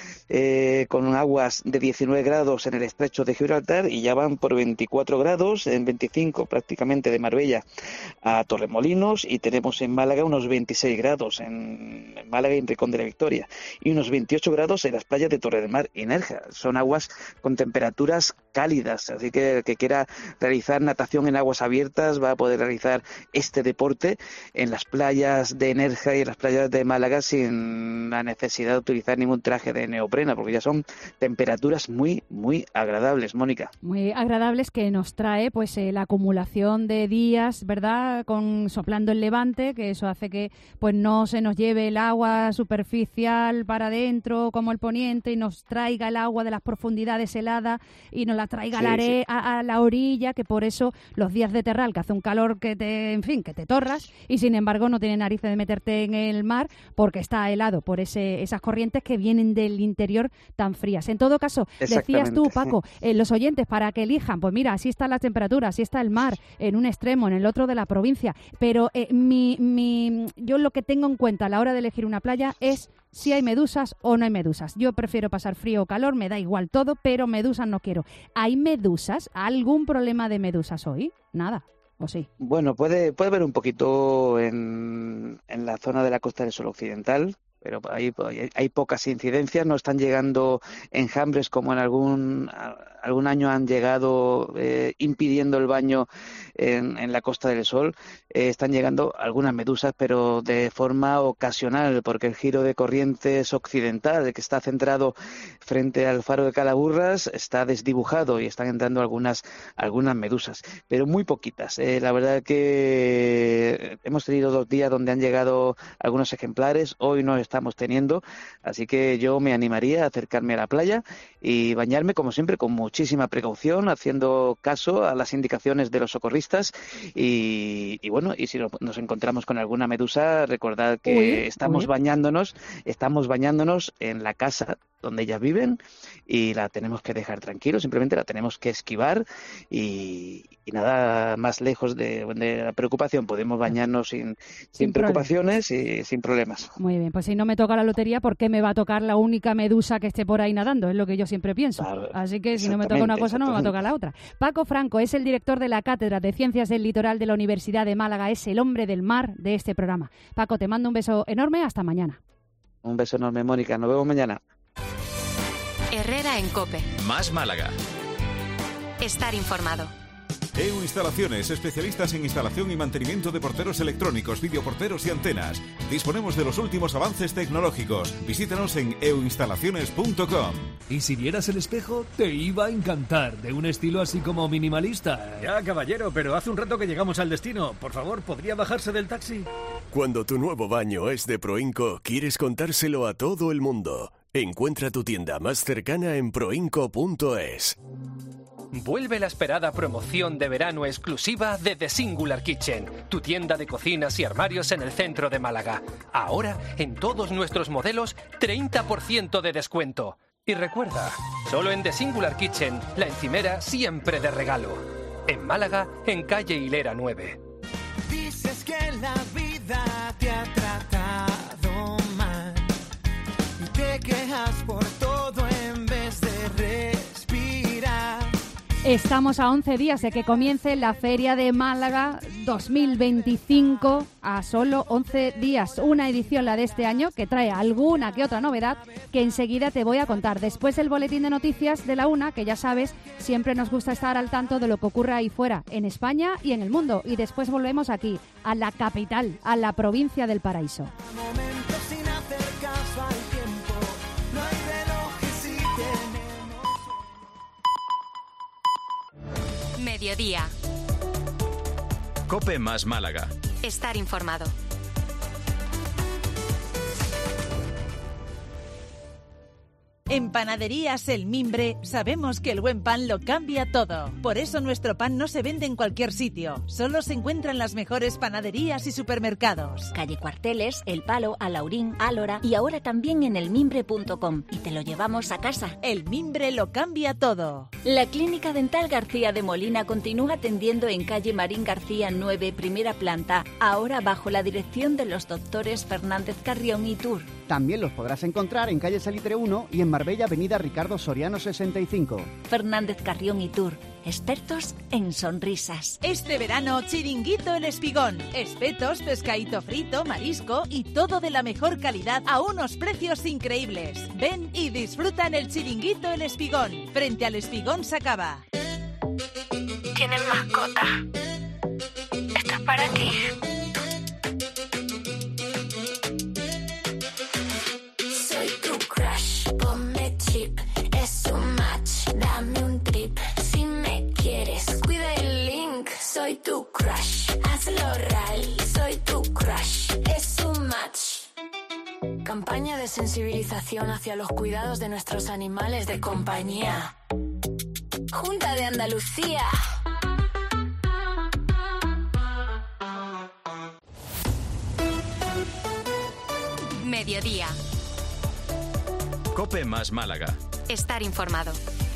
Speaker 19: eh, con aguas de diecinueve grados en el estrecho de Gibraltar y ya van por veinticuatro grados, en veinticinco prácticamente de Marbella a Torremolinos, y tenemos en Málaga unos veintiséis grados en, en Málaga y en Rincón de la Victoria, y unos veintiocho grados en las playas de Torre del Mar y Nerja. Son aguas con temperaturas cálidas, así que el que quiera realizar natación en aguas abiertas va a poder realizar este deporte en las playas de Nerja y en las playas de Málaga sin la necesidad de utilizar ningún traje de neoprena, porque ya son temperaturas muy, muy agradables, Mónica.
Speaker 3: Muy agradables, que nos trae pues eh, la acumulación de días, ¿verdad?, con soplando el levante, que eso hace que pues no se nos lleve el agua superficial para adentro como el poniente y nos traiga el agua de las profundidades helada y nos la traiga sí, a, la are- sí. a, a la orilla, que por eso los días de terral, que hace un calor que te, en fin, que te torras, y sin embargo no tiene narices de meterte en el mar porque está helado por ese, esas corrientes que vienen del interior tan frías. En todo caso, decías tú, Paco, eh, los oyentes para que elijan, pues mira, así está la temperatura, así está el mar, en un extremo, en el otro de la provincia, pero eh, mi, mi, yo lo que tengo en cuenta a la hora de elegir una playa es si hay medusas o no hay medusas. Yo prefiero pasar frío o calor, me da igual todo, pero medusas no quiero. ¿Hay medusas? ¿Algún problema de medusas hoy? Nada. ¿O sí?
Speaker 19: Bueno, puede, puede haber un poquito en, en la zona de la Costa del Sol occidental, pero hay, hay pocas incidencias, no están llegando enjambres como en algún algún año han llegado eh, impidiendo el baño en, en la Costa del Sol. Eh, están llegando algunas medusas, pero de forma ocasional, porque el giro de corrientes occidental, que está centrado frente al faro de Calaburras, está desdibujado y están entrando algunas algunas medusas, pero muy poquitas. Eh, la verdad que hemos tenido dos días donde han llegado algunos ejemplares, hoy no estamos teniendo, así que yo me animaría a acercarme a la playa y bañarme, como siempre, con muchísima precaución, haciendo caso a las indicaciones de los socorristas y, y bueno, y si nos encontramos con alguna medusa, recordad que uy, estamos uy. bañándonos, estamos bañándonos en la casa donde ellas viven y la tenemos que dejar tranquilo, simplemente la tenemos que esquivar y, y nada más lejos de, de la preocupación, podemos bañarnos sin, sin, sin preocupaciones y sin problemas.
Speaker 3: Muy bien, pues si no me toca la lotería, ¿por qué me va a tocar la única medusa que esté por ahí nadando? Es lo que yo siempre pienso. Claro, así que si no me toca una cosa, no me va a tocar la otra. Paco Franco es el director de la Cátedra de Ciencias del Litoral de la Universidad de Málaga, es el hombre del mar de este programa. Paco, te mando un beso enorme, hasta mañana.
Speaker 19: Un beso enorme, Mónica, nos vemos mañana.
Speaker 1: Herrera en COPE.
Speaker 5: Más Málaga.
Speaker 1: Estar informado.
Speaker 20: E U Instalaciones, especialistas en instalación y mantenimiento de porteros electrónicos, videoporteros y antenas. Disponemos de los últimos avances tecnológicos. Visítanos en e u instalaciones punto com.
Speaker 21: Y si vieras el espejo, te iba a encantar, de un estilo así como minimalista.
Speaker 22: Ya, caballero, pero hace un rato que llegamos al destino. Por favor, ¿podría bajarse del taxi?
Speaker 23: Cuando tu nuevo baño es de Proinco, quieres contárselo a todo el mundo. Encuentra tu tienda más cercana en proinco punto es.
Speaker 24: Vuelve la esperada promoción de verano exclusiva de The Singular Kitchen, tu tienda de cocinas y armarios en el centro de Málaga. Ahora, en todos nuestros modelos, treinta por ciento de descuento. Y recuerda, solo en The Singular Kitchen, la encimera siempre de regalo. En Málaga, en calle Hilera nueve.
Speaker 2: Dices que la vida te ha tratado mal y te quejas por todo en vez de respirar.
Speaker 3: Estamos a once días de que comience la Feria de Málaga dos mil veinticinco, a solo once días. Una edición, la de este año, que trae alguna que otra novedad que enseguida te voy a contar. Después del boletín de noticias de la una, que ya sabes, siempre nos gusta estar al tanto de lo que ocurre ahí fuera, en España y en el mundo. Y después volvemos aquí, a la capital, a la provincia del Paraíso.
Speaker 1: Mediodía.
Speaker 4: COPE más Málaga.
Speaker 1: Estar informado.
Speaker 9: En Panaderías El Mimbre sabemos que el buen pan lo cambia todo. Por eso nuestro pan no se vende en cualquier sitio. Solo se encuentra en las mejores panaderías y supermercados.
Speaker 10: Calle Cuarteles, El Palo, Alaurín, Álora y ahora también en elmimbre punto com. Y te lo llevamos a casa.
Speaker 9: El Mimbre lo cambia todo.
Speaker 10: La Clínica Dental García de Molina continúa atendiendo en calle Marín García nueve, primera planta, ahora bajo la dirección de los doctores Fernández Carrión y Tur.
Speaker 17: También los podrás encontrar en calle Salitre uno y en Marbella, avenida Ricardo Soriano sesenta y cinco.
Speaker 10: Fernández Carrión y Tur, expertos en sonrisas.
Speaker 9: Este verano, Chiringuito El Espigón. Espetos, pescadito frito, marisco y todo de la mejor calidad a unos precios increíbles. Ven y disfruta en el Chiringuito El Espigón, frente al Espigón Sacaba.
Speaker 18: ¿Tienes mascota? Esto es para ti. Soy tu crush, ponme chip, es un match, dame un trip. Si me quieres, cuida el link. Soy tu crush, hazlo real. Soy tu crush, es un match. Campaña de sensibilización hacia los cuidados de nuestros animales de compañía. Junta de Andalucía.
Speaker 1: Mediodía.
Speaker 4: COPE más Málaga.
Speaker 1: Estar informado.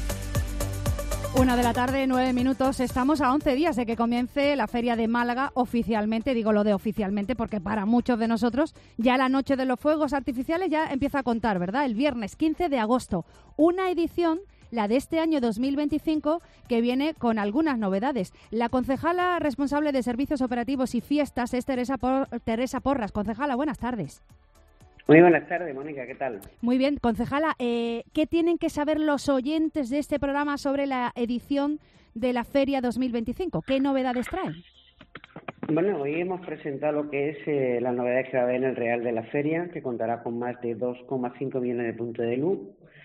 Speaker 3: Una de la tarde, nueve minutos. Estamos a once días de que comience la Feria de Málaga oficialmente. Digo lo de oficialmente porque para muchos de nosotros ya la noche de los fuegos artificiales ya empieza a contar, ¿verdad? El viernes quince de agosto. Una edición, la de este año dos mil veinticinco, que viene con algunas novedades. La concejala responsable de Servicios Operativos y Fiestas es Teresa, Por- Teresa Porras. Concejala, buenas tardes.
Speaker 6: Muy buenas tardes, Mónica, ¿qué tal?
Speaker 3: Muy bien, concejala, eh, ¿qué tienen que saber los oyentes de este programa sobre la edición de la Feria dos mil veinticinco? ¿Qué novedades traen?
Speaker 6: Bueno, hoy hemos presentado lo que es eh, las novedades que va a haber en el Real de la Feria, que contará con más de dos coma cinco millones de puntos de luz,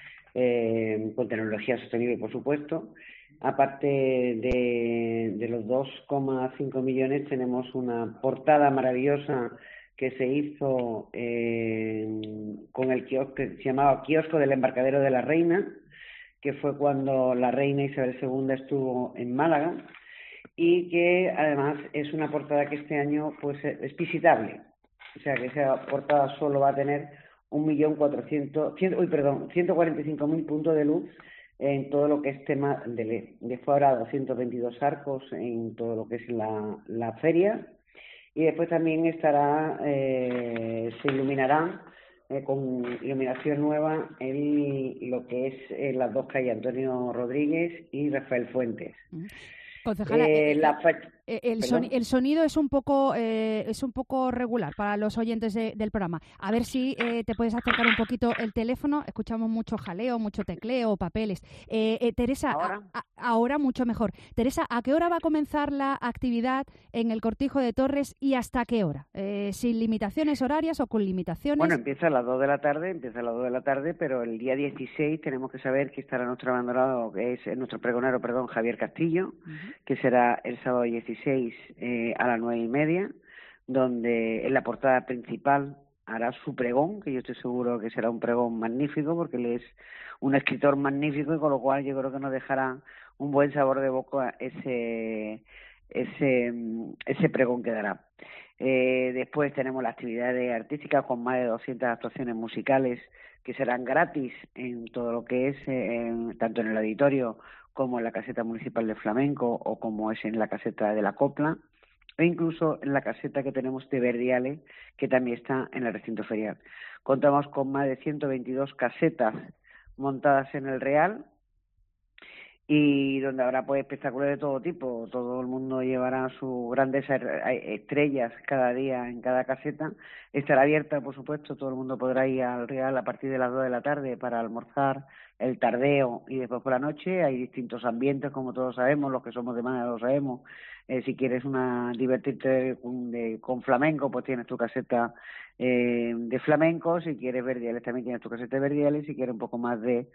Speaker 6: eh, con tecnología sostenible, por supuesto. Aparte de, de los dos coma cinco millones, tenemos una portada maravillosa que se hizo eh, con el kiosco que se llamaba Kiosco del Embarcadero de la Reina, que fue cuando la reina Isabel segunda estuvo en Málaga, y que además es una portada que este año pues es visitable, o sea que esa portada solo va a tener un millón cuatrocientos, uy perdón, ciento cuarenta y cinco mil puntos de luz en todo lo que es tema de L E D. Después habrá doscientos veintidós arcos en todo lo que es la, la feria. Y después también estará, eh, se iluminarán eh, con iluminación nueva en lo que es en las dos calles, Antonio Rodríguez y Rafael Fuentes.
Speaker 3: Concejala,
Speaker 6: eh,
Speaker 3: eh,
Speaker 6: la fa-
Speaker 3: eh, el, soni- el sonido es un poco eh, es un poco regular para los oyentes de- del programa. A ver si eh, te puedes acercar un poquito el teléfono. Escuchamos mucho jaleo, mucho tecleo, papeles. Eh, eh, Teresa,
Speaker 6: ¿Ahora?
Speaker 3: A, a- ahora mucho mejor. Teresa, ¿a qué hora va a comenzar la actividad en el Cortijo de Torres y hasta qué hora? Eh, ¿Sin limitaciones horarias o con limitaciones?
Speaker 6: Bueno, empieza a las dos de la tarde, empieza a las dos de la tarde, pero el día dieciséis tenemos que saber que estará nuestro abandonado, que es nuestro pregonero, perdón, Javier Castillo, que será el sábado dieciséis eh, a las nueve y media, donde en la portada principal hará su pregón, que yo estoy seguro que será un pregón magnífico, porque él es un escritor magnífico y con lo cual yo creo que nos dejará un buen sabor de boca ese ese ese pregón que dará. Eh, después tenemos las actividades artísticas con más de doscientas actuaciones musicales que serán gratis en todo lo que es, eh, en, tanto en el auditorio como en la caseta municipal de flamenco o como es en la caseta de la copla, e incluso en la caseta que tenemos de Verdiales, que también está en el recinto ferial. Contamos con más de ciento veintidós casetas montadas en el Real, y donde habrá pues espectáculos de todo tipo. Todo el mundo llevará sus grandes estrellas cada día en cada caseta. Estará abierta, por supuesto, todo el mundo podrá ir al Real a partir de las dos de la tarde para almorzar, el tardeo y después por la noche. Hay distintos ambientes, como todos sabemos, los que somos de Málaga lo sabemos. Eh, si quieres una divertirte con, de, con flamenco, pues tienes tu caseta eh, de flamenco. Si quieres Verdiales, también tienes tu caseta de Verdiales. Si quieres un poco más de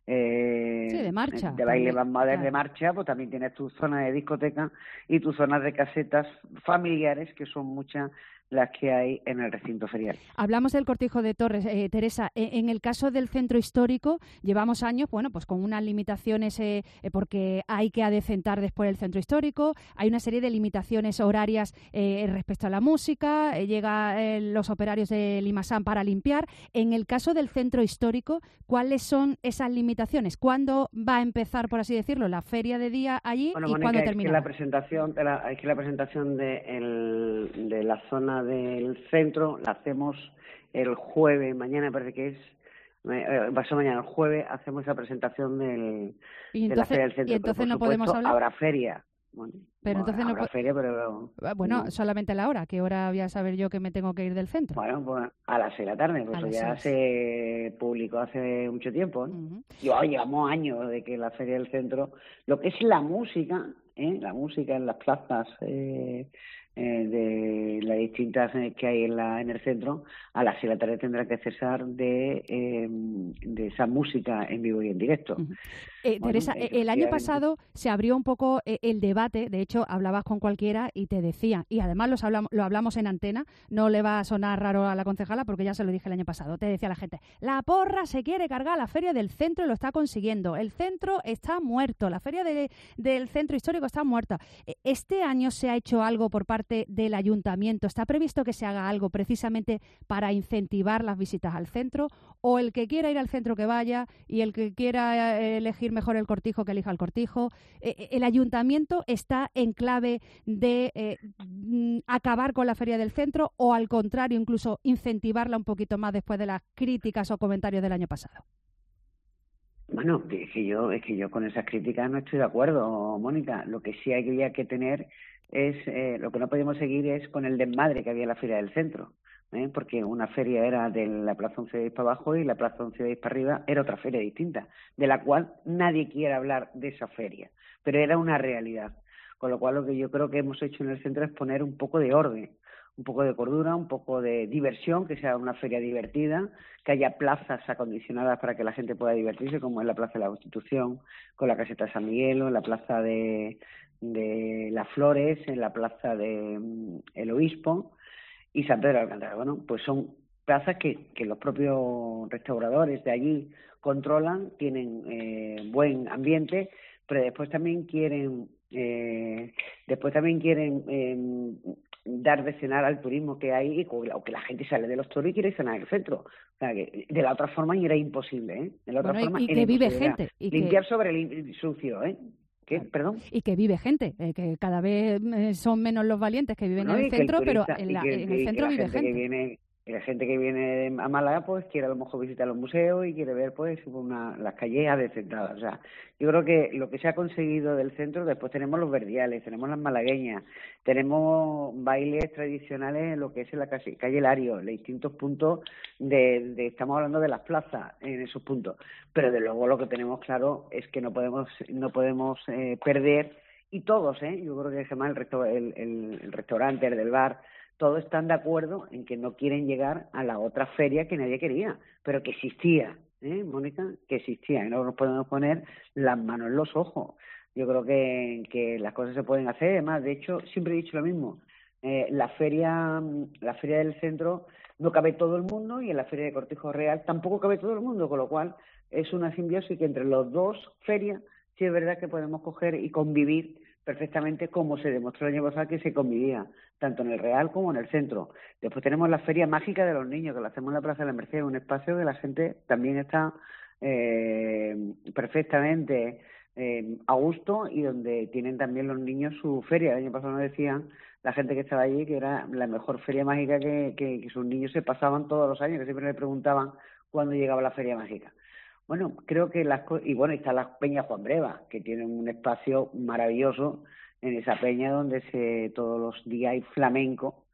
Speaker 6: eh,
Speaker 3: sí, de marcha,
Speaker 6: de baile más moderno,
Speaker 3: claro,
Speaker 6: de marcha, pues también tienes tu zona de discoteca y tus zonas de casetas familiares, que son muchas las que hay en el recinto ferial.
Speaker 3: Hablamos del Cortijo de Torres, eh, Teresa. En el caso del centro histórico, llevamos años, bueno, pues con unas limitaciones eh, porque hay que adecentar después el centro histórico, hay una serie de limitaciones horarias eh, respecto a la música, eh, llegan eh, los operarios de Limasán para limpiar. En el caso del centro histórico, ¿cuáles son esas limitaciones? ¿Cuándo va a empezar, por así decirlo, la feria de día allí
Speaker 6: bueno,
Speaker 3: y
Speaker 6: Mónica,
Speaker 3: cuándo
Speaker 6: es
Speaker 3: termina?
Speaker 6: Que la presentación, la, es que la presentación de, el, de la zona del centro la hacemos el jueves, mañana parece que es, eh, pasó mañana, el jueves hacemos esa presentación del,
Speaker 3: y entonces,
Speaker 6: de la feria del centro.
Speaker 3: Y entonces
Speaker 6: pero,
Speaker 3: no
Speaker 6: supuesto,
Speaker 3: podemos hablar.
Speaker 6: Habrá feria. Bueno,
Speaker 3: pero entonces
Speaker 6: habrá
Speaker 3: no
Speaker 6: feria, pero...
Speaker 3: Bueno,
Speaker 6: no.
Speaker 3: solamente la hora. ¿Qué hora voy a saber yo que me tengo que ir del centro?
Speaker 6: Bueno, pues a las seis de la tarde, pues eso ya se publicó hace mucho tiempo. ¿eh? Uh-huh. Yo, llevamos años de que la feria del centro, lo que es la música, ¿eh? la música en las plazas eh, eh, de las distintas que hay en, la, en el centro, a las seis de la tarde tendrá que cesar de, eh, de esa música en vivo y en directo.
Speaker 3: Uh-huh. Eh, bueno, Teresa, eh, el año pasado se abrió un poco eh, el debate, de hecho hablabas con cualquiera y te decía, y además los hablamos, lo hablamos en antena, no le va a sonar raro a la concejala porque ya se lo dije el año pasado, te decía la gente, la porra se quiere cargar la feria del centro y lo está consiguiendo, el centro está muerto, la feria de, del centro histórico está muerta. ¿Este año se ha hecho algo por parte del ayuntamiento? ¿Está previsto que se haga algo precisamente para incentivar las visitas al centro? ¿O el que quiera ir al centro que vaya y el que quiera elegir mejor el Cortijo que elija el Cortijo? Eh, ¿El ayuntamiento está en clave de eh, acabar con la feria del centro o al contrario incluso incentivarla un poquito más después de las críticas o comentarios del año pasado?
Speaker 6: Bueno, es que yo es que yo con esas críticas no estoy de acuerdo, Mónica. Lo que sí hay que tener es, eh, lo que no podemos seguir es con el desmadre que había en la feria del centro. ¿Eh? Porque una feria era de la Plaza once de Abril para abajo y la Plaza once de Abril para arriba era otra feria distinta, de la cual nadie quiere hablar de esa feria, pero era una realidad. Con lo cual lo que yo creo que hemos hecho en el centro es poner un poco de orden, un poco de cordura, un poco de diversión, que sea una feria divertida, que haya plazas acondicionadas para que la gente pueda divertirse, como en la Plaza de la Constitución, con la caseta de San Miguel, o en la Plaza de, de Las Flores, en la Plaza de um, El Obispo, y San Pedro de Alcántara. Bueno, pues son plazas que, que los propios restauradores de allí controlan, tienen eh, buen ambiente, pero después también quieren eh, después también quieren eh, dar de cenar al turismo que hay, o que la gente sale de los toros y quiere cenar en el centro. O sea, que de la otra forma era imposible, ¿eh? De la otra
Speaker 3: bueno,
Speaker 6: forma
Speaker 3: y, y que vive gente.
Speaker 6: Y limpiar que... sobre el sucio, ¿eh? ¿Qué? Perdón.
Speaker 3: Y que vive gente, eh, que cada vez son menos los valientes que viven no, en el centro, turista, pero en, la,
Speaker 6: que,
Speaker 3: en el centro vive gente.
Speaker 6: gente. Que viene, y la gente que viene a Málaga pues quiere a lo mejor visitar los museos y quiere ver pues una, las calles adecentadas. O sea, yo creo que lo que se ha conseguido del centro, después tenemos los verdiales, tenemos las malagueñas, tenemos bailes tradicionales en lo que es en la calle, calle Lario, en distintos puntos de, de, estamos hablando de las plazas en esos puntos, pero de luego lo que tenemos claro es que no podemos, no podemos eh, perder, y todos, eh, yo creo que además el, resto, el, el, el restaurante, el del bar, todos están de acuerdo en que no quieren llegar a la otra feria que nadie quería, pero que existía, ¿eh, Mónica? Que existía, y no nos podemos poner las manos en los ojos. Yo creo que, que las cosas se pueden hacer, además, de hecho, siempre he dicho lo mismo, eh, la feria la feria del centro no cabe todo el mundo y en la feria de Cortijo Real tampoco cabe todo el mundo, con lo cual es una simbiosis que entre las dos ferias sí es verdad que podemos coger y convivir perfectamente como se demostró el año pasado que se convivía, tanto en el Real como en el centro. Después tenemos la Feria Mágica de los Niños, que la hacemos en la Plaza de la Merced, un espacio que la gente también está eh, perfectamente eh, a gusto y donde tienen también los niños su feria. El año pasado nos decían la gente que estaba allí que era la mejor feria mágica que, que, que sus niños se pasaban todos los años, que siempre le preguntaban cuándo llegaba la Feria Mágica. Bueno, creo que las cosas... Y bueno, está la Peña Juan Breva, que tiene un espacio maravilloso en esa peña donde se todos los días hay flamenco,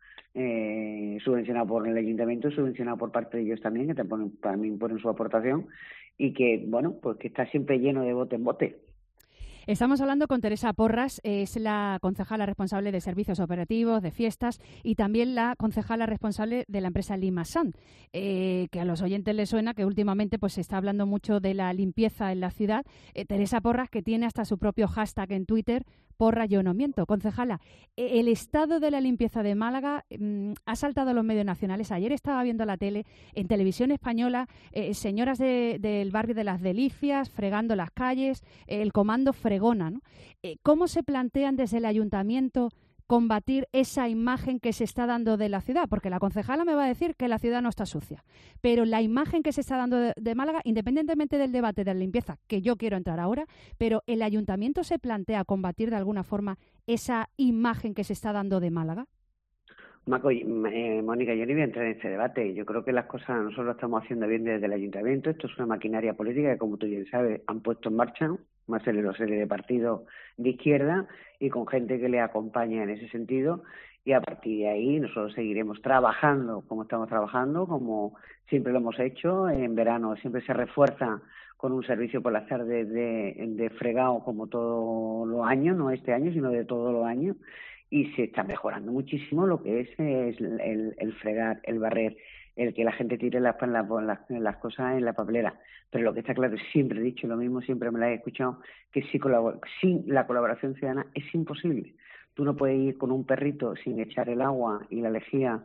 Speaker 6: eh, subvencionado por el ayuntamiento y subvencionado por parte de ellos también, que también, también ponen su aportación, y que, bueno, pues que está siempre lleno de bote en bote.
Speaker 3: Estamos hablando con Teresa Porras, es la concejala responsable de servicios operativos, de fiestas y también la concejala responsable de la empresa Limasan, eh, que a los oyentes les suena que últimamente pues se está hablando mucho de la limpieza en la ciudad. Eh, Teresa Porras, que tiene hasta su propio hashtag en Twitter, Porra yo no miento. Concejala, el estado de la limpieza de Málaga mmm, ha saltado a los medios nacionales. Ayer estaba viendo la tele, en televisión española, eh, señoras de, del barrio de Las Delicias fregando las calles, eh, el comando Fregona, ¿no? Eh, ¿Cómo se plantean desde el ayuntamiento combatir esa imagen que se está dando de la ciudad? Porque la concejala me va a decir que la ciudad no está sucia, pero la imagen que se está dando de, de Málaga, independientemente del debate de la limpieza, que yo quiero entrar ahora, pero ¿el ayuntamiento se plantea combatir de alguna forma esa imagen que se está dando de Málaga?
Speaker 6: Maco, eh, Mónica, yo no voy a entrar en este debate. Yo creo que las cosas nosotros lo estamos haciendo bien desde el ayuntamiento. Esto es una maquinaria política que, como tú bien sabes, han puesto en marcha una serie de partidos de izquierda y con gente que le acompaña en ese sentido, y a partir de ahí nosotros seguiremos trabajando como estamos trabajando, como siempre lo hemos hecho. En verano siempre se refuerza con un servicio por las tardes de, de fregado como todos los años, no este año, sino de todos los años, y se está mejorando muchísimo lo que es, es el, el fregar, el barrer, el que la gente tire las, las, las, las cosas en la papelera. Pero lo que está claro, siempre he dicho lo mismo, siempre me lo he escuchado, que si colabor- sin la colaboración ciudadana es imposible. Tú no puedes ir con un perrito sin echar el agua y la lejía,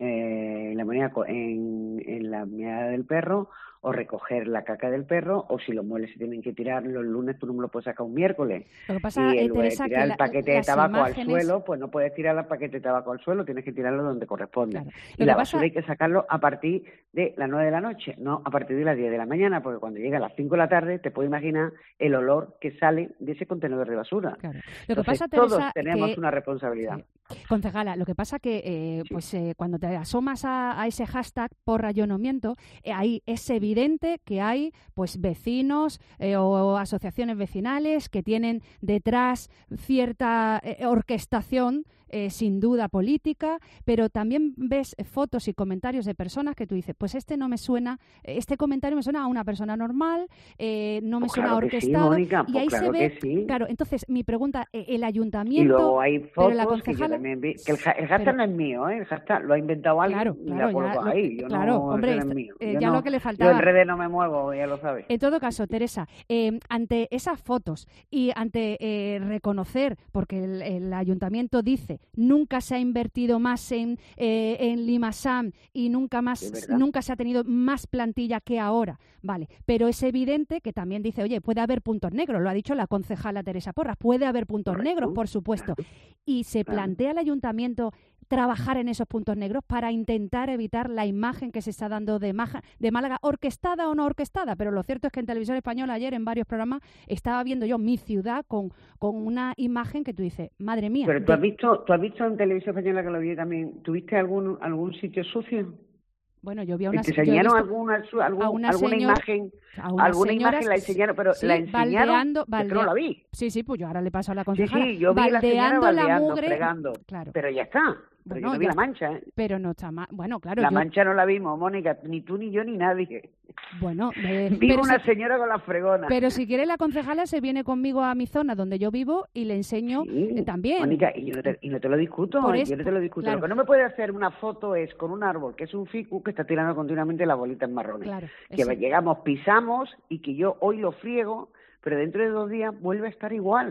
Speaker 6: eh, el amoníaco en, en la meada del perro, o recoger la caca del perro, o si los muebles se tienen que tirar los lunes, tú no me lo puedes sacar un miércoles.
Speaker 3: Lo que pasa,
Speaker 6: y en
Speaker 3: eh,
Speaker 6: lugar de
Speaker 3: Teresa,
Speaker 6: tirar
Speaker 3: que
Speaker 6: el
Speaker 3: la,
Speaker 6: paquete de tabaco
Speaker 3: imágenes...
Speaker 6: al suelo, pues no puedes tirar el paquete de tabaco al suelo, tienes que tirarlo donde corresponde.
Speaker 3: Claro.
Speaker 6: Y
Speaker 3: Lo
Speaker 6: la
Speaker 3: que pasa...
Speaker 6: basura hay que sacarlo a partir de las nueve de la noche, no a partir de las diez de la mañana, porque cuando llega a las cinco de la tarde te puedes imaginar el olor que sale de ese contenedor de basura.
Speaker 3: Claro. Lo
Speaker 6: Entonces,
Speaker 3: que pasa, Teresa,
Speaker 6: todos tenemos
Speaker 3: que...
Speaker 6: una responsabilidad.
Speaker 3: Sí. Concejala, lo que pasa que eh, sí. pues eh, cuando te asomas a, a ese hashtag Porra yo no miento, eh, ahí es evidente que hay pues vecinos eh, o asociaciones vecinales que tienen detrás cierta eh, orquestación, eh, sin duda política, pero también ves fotos y comentarios de personas que tú dices, pues este no me suena, este comentario me suena a una persona normal, eh, no me
Speaker 6: pues
Speaker 3: suena
Speaker 6: claro
Speaker 3: orquestado,
Speaker 6: sí, Mónica, pues
Speaker 3: y ahí
Speaker 6: claro
Speaker 3: se ve,
Speaker 6: que sí.
Speaker 3: Claro, entonces mi pregunta, el ayuntamiento,
Speaker 6: y luego hay fotos
Speaker 3: pero la concejala,
Speaker 6: que yo también vi, que el, el hashtag
Speaker 3: pero,
Speaker 6: no es mío, ¿eh? El hashtag lo ha inventado alguien,
Speaker 3: claro,
Speaker 6: y
Speaker 3: claro,
Speaker 6: la coloco
Speaker 3: ya,
Speaker 6: ahí, yo
Speaker 3: claro,
Speaker 6: no,
Speaker 3: hombre,
Speaker 6: no es mío.
Speaker 3: Eh,
Speaker 6: Yo
Speaker 3: ya
Speaker 6: no,
Speaker 3: lo que le faltaba.
Speaker 6: Yo en redes no me muevo, ya lo sabes.
Speaker 3: En todo caso, Teresa, eh, ante esas fotos y ante eh, reconocer, porque el, el ayuntamiento dice, nunca se ha invertido más en, eh, en Limasan y nunca más, nunca se ha tenido más plantilla que ahora, vale, pero es evidente que también dice, oye, puede haber puntos negros, lo ha dicho la concejala Teresa Porras, puede haber puntos Correcto. negros, por supuesto, y se claro. plantea el ayuntamiento trabajar en esos puntos negros para intentar evitar la imagen que se está dando de, Maja, de Málaga, orquestada o no orquestada, pero lo cierto es que en Televisión Española ayer en varios programas estaba viendo yo mi ciudad con, con una imagen que tú dices, madre mía.
Speaker 6: Pero tú has visto, tú has visto en Televisión Española, que lo vi también, ¿tuviste algún algún sitio sucio?
Speaker 3: Bueno, yo vi a una
Speaker 6: ¿Te enseñaron alguna, algún,
Speaker 3: a una
Speaker 6: alguna
Speaker 3: señora,
Speaker 6: imagen?
Speaker 3: A
Speaker 6: alguna imagen la enseñaron, pero
Speaker 3: sí,
Speaker 6: la enseñaron,
Speaker 3: baldeando,
Speaker 6: balde... yo no la vi.
Speaker 3: Sí, sí, pues yo ahora le paso a la concejala.
Speaker 6: Sí, sí, yo vi
Speaker 3: baldeando
Speaker 6: la señora baldeando,
Speaker 3: la mugre,
Speaker 6: fregando,
Speaker 3: claro.
Speaker 6: pero ya está. Pero bueno, yo no vi la mancha, ¿eh?
Speaker 3: Pero no está mal. Bueno, claro.
Speaker 6: La
Speaker 3: yo...
Speaker 6: mancha no la vimos, Mónica, ni tú, ni yo, ni nadie.
Speaker 3: Bueno, eh,
Speaker 6: vi
Speaker 3: pero
Speaker 6: una
Speaker 3: si...
Speaker 6: señora con la fregona.
Speaker 3: Pero si quiere la concejala se viene conmigo a mi zona donde yo vivo y le enseño
Speaker 6: sí,
Speaker 3: eh, también.
Speaker 6: Mónica, y yo no te, y no te lo discuto,
Speaker 3: Por
Speaker 6: yo
Speaker 3: esto,
Speaker 6: no te lo discuto.
Speaker 3: claro.
Speaker 6: Lo que no me puede hacer una foto es con un árbol, que es un ficus, que está tirando continuamente las bolitas marrones.
Speaker 3: Claro,
Speaker 6: que eso. Llegamos, pisamos, y que yo hoy lo friego, pero dentro de dos días vuelve a estar igual.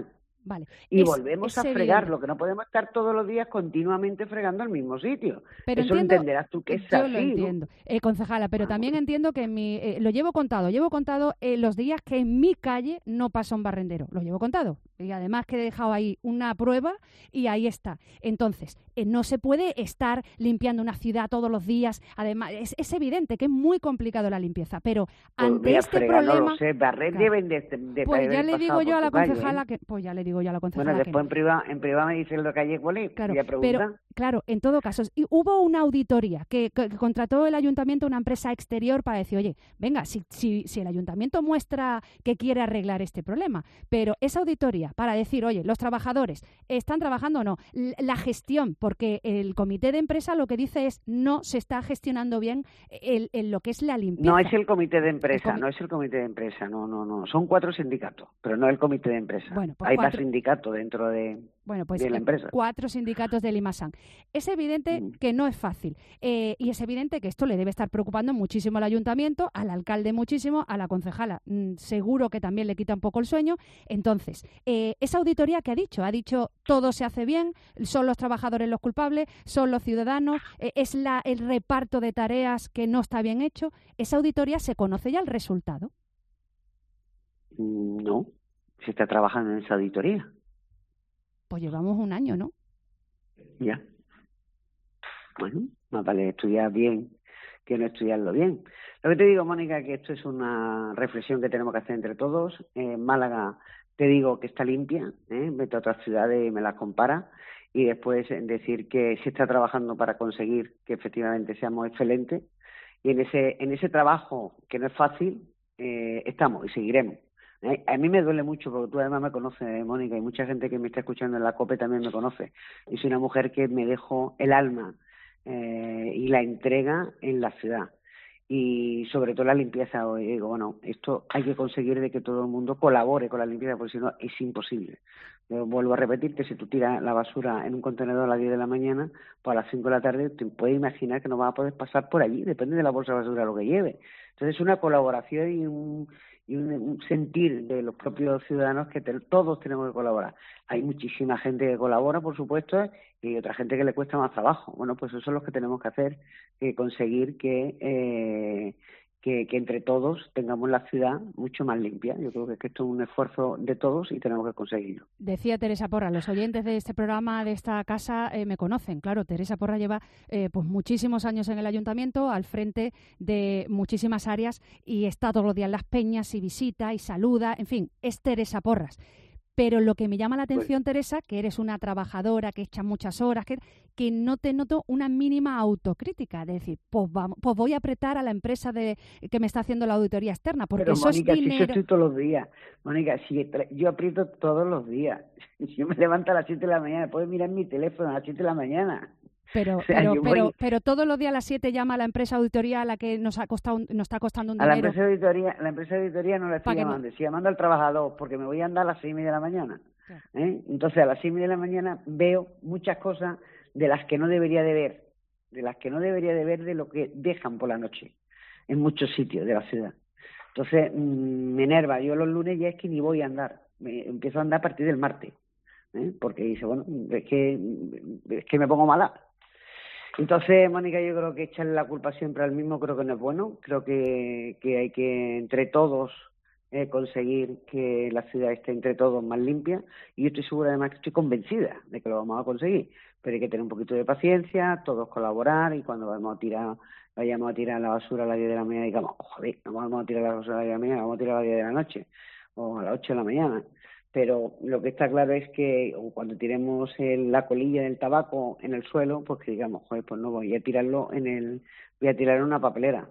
Speaker 3: Vale.
Speaker 4: Y
Speaker 3: Es-
Speaker 4: volvemos
Speaker 3: es
Speaker 4: a fregar,
Speaker 3: evidente.
Speaker 4: lo que no podemos estar todos los días continuamente fregando al mismo sitio.
Speaker 3: Pero
Speaker 4: Eso
Speaker 3: entiendo-
Speaker 4: entenderás tú que es
Speaker 3: Yo
Speaker 4: así,
Speaker 3: lo
Speaker 4: ¿no?
Speaker 3: entiendo, eh, concejala, pero también entiendo que en mi, eh, lo llevo contado, llevo contado eh, los días que en mi calle no pasa un barrendero, lo llevo contado. Y además que he dejado ahí una prueba y ahí está. Entonces, eh, no se puede estar limpiando una ciudad todos los días. Además, es, es evidente que es muy complicado la limpieza, pero
Speaker 4: Pues
Speaker 3: ante
Speaker 4: mira,
Speaker 3: este
Speaker 4: fregar, no
Speaker 3: problema...
Speaker 4: lo sé, barrer
Speaker 3: Claro.
Speaker 4: deben de, de
Speaker 3: Pues
Speaker 4: haber
Speaker 3: ya le
Speaker 4: pasado
Speaker 3: digo yo
Speaker 4: por
Speaker 3: a la
Speaker 4: tu calle,
Speaker 3: concejala
Speaker 4: ¿eh?
Speaker 3: que... Pues ya le digo yo a la concejala
Speaker 4: Bueno,
Speaker 3: que
Speaker 4: después
Speaker 3: no.
Speaker 4: en privado, en privado me dicen la calle cuál es,
Speaker 3: Claro,
Speaker 4: voy a preguntar.
Speaker 3: pero claro, en todo caso, y hubo una auditoría que, que- que contrató el ayuntamiento una empresa exterior para decir, oye, venga, si, si, si el ayuntamiento muestra que quiere arreglar este problema, pero esa auditoría para decir, oye, los trabajadores están trabajando o no, L- la gestión, porque el comité de empresa lo que dice es no se está gestionando bien el, el- lo que es la limpieza.
Speaker 4: No es el comité de empresa,
Speaker 3: comi-
Speaker 4: no es el comité de empresa, no, no, no. Son cuatro sindicatos, pero no el comité de empresa.
Speaker 3: Bueno, pues
Speaker 4: Hay
Speaker 3: cuatro-
Speaker 4: más sindicatos dentro de,
Speaker 3: Bueno, pues
Speaker 4: de la
Speaker 3: eh,
Speaker 4: empresa.
Speaker 3: cuatro sindicatos de Limasan. Es evidente que no es fácil eh, y es evidente que esto le debe estar preocupando muchísimo al ayuntamiento, al alcalde muchísimo, a la concejala mm, seguro que también le quita un poco el sueño. Entonces, eh, esa auditoría que ha dicho, ha dicho todo se hace bien, son los trabajadores los culpables, son los ciudadanos, eh, es la, el reparto de tareas que no está bien hecho. Esa auditoría se conoce ya el resultado.
Speaker 4: Mm, No, se está trabajando en esa auditoría,
Speaker 3: Pues llevamos un año, ¿no?
Speaker 4: ya. Bueno, más vale estudiar bien que no estudiarlo bien. Lo que te digo, Mónica, que esto es una reflexión que tenemos que hacer entre todos. Eh, Málaga, te digo que está limpia, ¿eh? Vete a otras ciudades y me las compara. Y después eh, decir que se está trabajando para conseguir que efectivamente seamos excelentes. Y en ese, en ese trabajo, que no es fácil, eh, estamos y seguiremos. ¿eh? A mí me duele mucho, porque tú además me conoces, Mónica, y mucha gente que me está escuchando en la COPE también me conoce. Y soy una mujer que me dejo el alma eh, y la entrega en la ciudad. Y sobre todo la limpieza. Hoy digo, bueno, esto hay que conseguir de que todo el mundo colabore con la limpieza, porque si no es imposible. Yo vuelvo a repetir que si tú tiras la basura en un contenedor a las diez de la mañana, pues a las cinco de la tarde te puedes imaginar que no vas a poder pasar por allí, depende de la bolsa de basura lo que lleve. Entonces es una colaboración y un, y un, un sentir de los propios ciudadanos que te, todos tenemos que colaborar. Hay muchísima gente que colabora, por supuesto, y otra gente que le cuesta más trabajo. Bueno, pues eso es lo que tenemos que hacer, que conseguir que, eh, que, que entre todos tengamos la ciudad mucho más limpia. Yo creo que, que esto es un esfuerzo de todos y tenemos que conseguirlo.
Speaker 3: Decía Teresa Porra, los oyentes de este programa, de esta casa, eh, me conocen. Claro, Teresa Porra lleva eh, pues muchísimos años en el ayuntamiento, al frente de muchísimas áreas y está todos los días en las peñas y visita y saluda. En fin, es Teresa Porras. Pero lo que me llama la atención, pues, Teresa, que eres una trabajadora, que echa muchas horas, que, que no te noto una mínima autocrítica. De decir, pues, vamos, pues voy a apretar a la empresa de que me está haciendo la auditoría externa, porque
Speaker 4: Pero,
Speaker 3: eso
Speaker 4: Mónica,
Speaker 3: es
Speaker 4: si
Speaker 3: dinero.
Speaker 4: yo estoy todos los días. Mónica, si yo aprieto todos los días. Yo me levanto a las siete de la mañana, puedes mirar mi teléfono a las siete de la mañana.
Speaker 3: Pero,
Speaker 4: O sea,
Speaker 3: pero,
Speaker 4: yo
Speaker 3: pero,
Speaker 4: voy-
Speaker 3: pero todos los días a las siete llama a la empresa auditoría a la que nos ha costado, un- nos está costando un
Speaker 4: A la
Speaker 3: dinero.
Speaker 4: empresa de auditoría, la empresa de auditoría no la estoy
Speaker 3: Pa' que no-
Speaker 4: llamando, estoy llamando al trabajador, porque me voy a andar a las seis y media de la mañana. ¿eh? Entonces, a las seis y media de la mañana veo muchas cosas de las que no debería de ver, de las que no debería de ver de lo que dejan por la noche en muchos sitios de la ciudad. Entonces, mmm, me enerva. Yo los lunes ya es que ni voy a andar, me, empiezo a andar a partir del martes, ¿eh? porque dice, bueno, es que, es que me pongo mala. Entonces, Mónica, yo creo que echarle la culpa siempre al mismo creo que no es bueno. Creo que, que hay que, entre todos, eh, conseguir que la ciudad esté entre todos más limpia. Y yo estoy segura, además, que estoy convencida de que lo vamos a conseguir. Pero hay que tener un poquito de paciencia, todos colaborar, y cuando vayamos a tirar, vayamos a tirar la basura a las diez de la mañana, digamos, joder, no vamos a tirar la basura a las diez de la mañana, vamos a tirar a las diez de la noche, o a las ocho de la mañana. Pero lo que está claro es que cuando tiremos el, la colilla del tabaco en el suelo, pues que digamos, joder, pues no voy a tirarlo en el, voy a tirarlo en una papelera.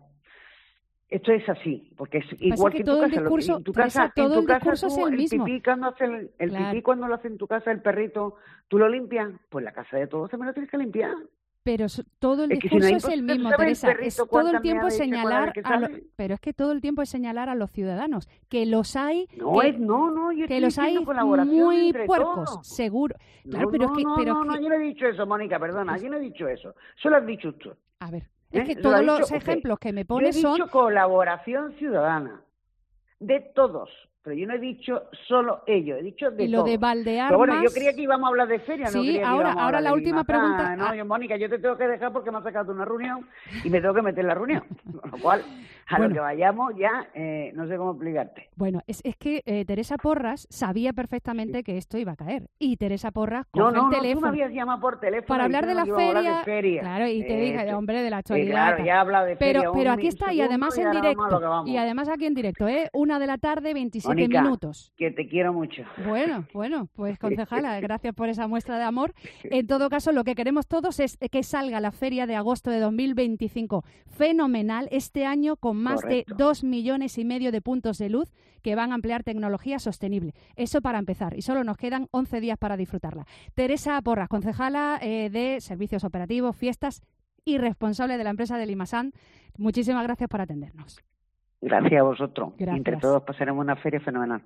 Speaker 4: Esto es así, porque es igual
Speaker 3: que
Speaker 4: que en
Speaker 3: todo
Speaker 4: tu
Speaker 3: el
Speaker 4: casa.
Speaker 3: discurso-
Speaker 4: Lo que- en tu
Speaker 3: Teresa,
Speaker 4: casa, en
Speaker 3: todo
Speaker 4: tu
Speaker 3: el
Speaker 4: casa
Speaker 3: discurso es
Speaker 4: tú,
Speaker 3: el mismo.
Speaker 4: pipí cuando hace el, el
Speaker 3: Claro.
Speaker 4: pipí cuando lo hace en tu casa el perrito, ¿tú lo limpias? Pues la casa de todos también lo tienes que limpiar.
Speaker 3: Pero so- todo el
Speaker 4: Es que si no
Speaker 3: discurso
Speaker 4: hay
Speaker 3: es el
Speaker 4: imposible,
Speaker 3: mismo,
Speaker 4: ¿tú sabes el
Speaker 3: Teresa.
Speaker 4: perrito
Speaker 3: Es todo el
Speaker 4: cuántas
Speaker 3: tiempo es
Speaker 4: meadas echa cada
Speaker 3: señalar
Speaker 4: vez que
Speaker 3: a lo-
Speaker 4: sale?
Speaker 3: pero es que todo el tiempo es señalar a los ciudadanos, que los hay,
Speaker 4: No,
Speaker 3: que,
Speaker 4: es, no, no, yo
Speaker 3: que
Speaker 4: estoy
Speaker 3: los hay
Speaker 4: diciendo colaboración
Speaker 3: muy
Speaker 4: entre
Speaker 3: puercos,
Speaker 4: todos.
Speaker 3: seguro. Claro,
Speaker 4: no,
Speaker 3: pero
Speaker 4: no,
Speaker 3: es que,
Speaker 4: no,
Speaker 3: pero
Speaker 4: no,
Speaker 3: es
Speaker 4: no,
Speaker 3: que-
Speaker 4: yo no he dicho eso, Mónica, perdona, yo no he dicho eso. Eso lo has dicho tú.
Speaker 3: A ver,
Speaker 4: ¿Eh?
Speaker 3: es que
Speaker 4: Eso lo
Speaker 3: todos
Speaker 4: ha
Speaker 3: los
Speaker 4: dicho usted.
Speaker 3: ejemplos que me
Speaker 4: Yo he
Speaker 3: pones
Speaker 4: dicho
Speaker 3: son
Speaker 4: colaboración ciudadana, de todos. Pero yo no he dicho solo ello, he dicho de
Speaker 3: y lo
Speaker 4: todo.
Speaker 3: de Valdearmas...
Speaker 4: Pero bueno, yo creía que íbamos a hablar de feria,
Speaker 3: sí,
Speaker 4: no creía que
Speaker 3: ahora,
Speaker 4: íbamos a
Speaker 3: ahora
Speaker 4: hablar
Speaker 3: la
Speaker 4: de
Speaker 3: última
Speaker 4: Limazán.
Speaker 3: pregunta...
Speaker 4: No, yo, Mónica, yo te tengo que dejar porque me has sacado una reunión y me tengo que meter en la reunión. Con lo cual, a
Speaker 3: bueno.
Speaker 4: lo que vayamos ya, eh, no sé cómo explicarte.
Speaker 3: Bueno, es, es que eh, Teresa Porras sabía perfectamente que esto iba a caer. Y Teresa Porras coge
Speaker 4: No, no,
Speaker 3: el
Speaker 4: no,
Speaker 3: teléfono...
Speaker 4: tú me habías llamado por teléfono.
Speaker 3: Para hablar de la feria,
Speaker 4: de feria.
Speaker 3: Claro, y te
Speaker 4: eh,
Speaker 3: dije, hombre, de la
Speaker 4: eh,
Speaker 3: actualidad.
Speaker 4: claro, ya he hablado de feria.
Speaker 3: Pero, pero
Speaker 4: un
Speaker 3: aquí está, y
Speaker 4: segundo,
Speaker 3: además
Speaker 4: y
Speaker 3: en
Speaker 4: ahora vamos a lo que
Speaker 3: directo.
Speaker 4: vamos.
Speaker 3: Y además aquí en directo, ¿eh? Una de la tarde, veintisiete
Speaker 4: Mónica,
Speaker 3: minutos.
Speaker 4: que te quiero mucho.
Speaker 3: Bueno, bueno, pues concejala, gracias por esa muestra de amor. En todo caso, lo que queremos todos es que salga la feria de agosto de dos mil veinticinco fenomenal este año, con más
Speaker 4: Correcto.
Speaker 3: de dos millones y medio de puntos de luz que van a emplear tecnología sostenible. Eso para empezar, y solo nos quedan once días para disfrutarla. Teresa Porras, concejala eh, de Servicios Operativos, Fiestas y responsable de la empresa de Limazán, muchísimas gracias por atendernos.
Speaker 4: Gracias a vosotros.
Speaker 3: Gracias.
Speaker 4: Entre todos pasaremos una feria fenomenal.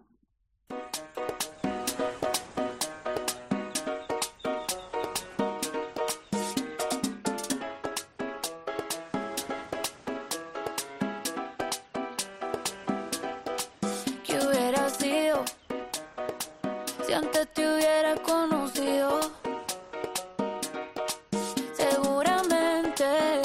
Speaker 7: ¿Qué hubiera sido si antes te hubiera conocido? Seguramente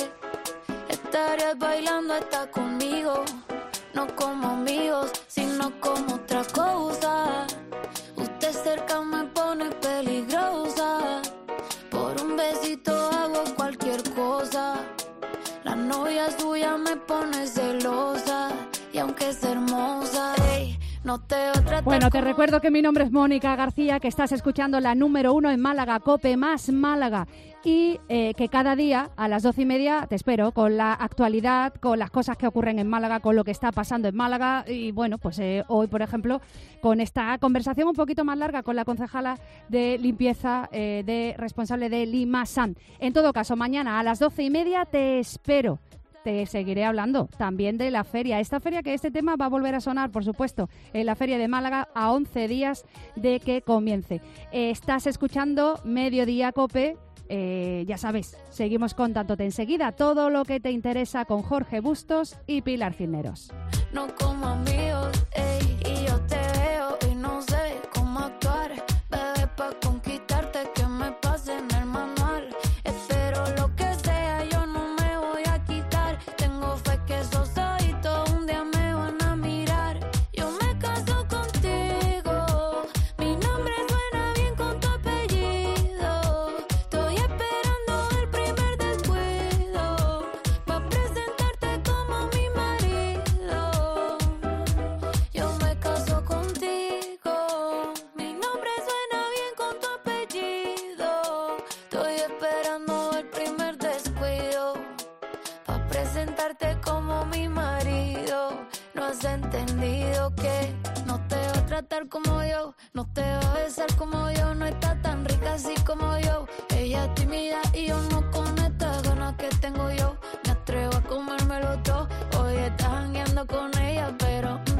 Speaker 7: estarías bailando hasta conmigo, no como amigos, sino como otra cosa. Usted cerca me pone peligrosa, por un besito hago cualquier cosa. La novia suya me pone celosa, y aunque es hermosa, ey, no te va a tratar.
Speaker 3: Bueno, te recuerdo que mi nombre es Mónica García, que estás escuchando la número uno en Málaga, COPE más Málaga, y eh, que cada día a las doce y media te espero con la actualidad, con las cosas que ocurren en Málaga, con lo que está pasando en Málaga. Y bueno, pues eh, hoy, por ejemplo, con esta conversación un poquito más larga con la concejala de limpieza, eh, de responsable de Limazán. En todo caso, mañana a las doce y media te espero. Te seguiré hablando también de la feria. Esta feria, que este tema va a volver a sonar, por supuesto, en la Feria de Málaga a once días de que comience. Eh, estás escuchando Mediodía COPE. Eh, ya sabes, seguimos contándote enseguida todo lo que te interesa con Jorge Bustos y Pilar Cisneros.
Speaker 7: No como amigos, ey, y yo te veo y no sé cómo actuar. Bebé, pa' conquistarte que me pase en el manual. Espero lo que sea, yo no me voy a quitar. Tengo fe que esos ojitos un día me van a mirar. Yo me caso contigo, mi nombre suena bien con tu apellido. Estoy esperando el primer descuido, pa' presentarte como mi marido. Yo me caso contigo, mi nombre suena bien con tu apellido. Estoy esperando el primer descuido, pa' presentarte como mi marido. No has entendido que no te va a tratar como yo, no te va a besar como yo, no está tan rica así como yo. Ella es tímida y yo no con estas ganas que tengo yo. Me atrevo a comérmelo todo, hoy estás jangueando con ella, pero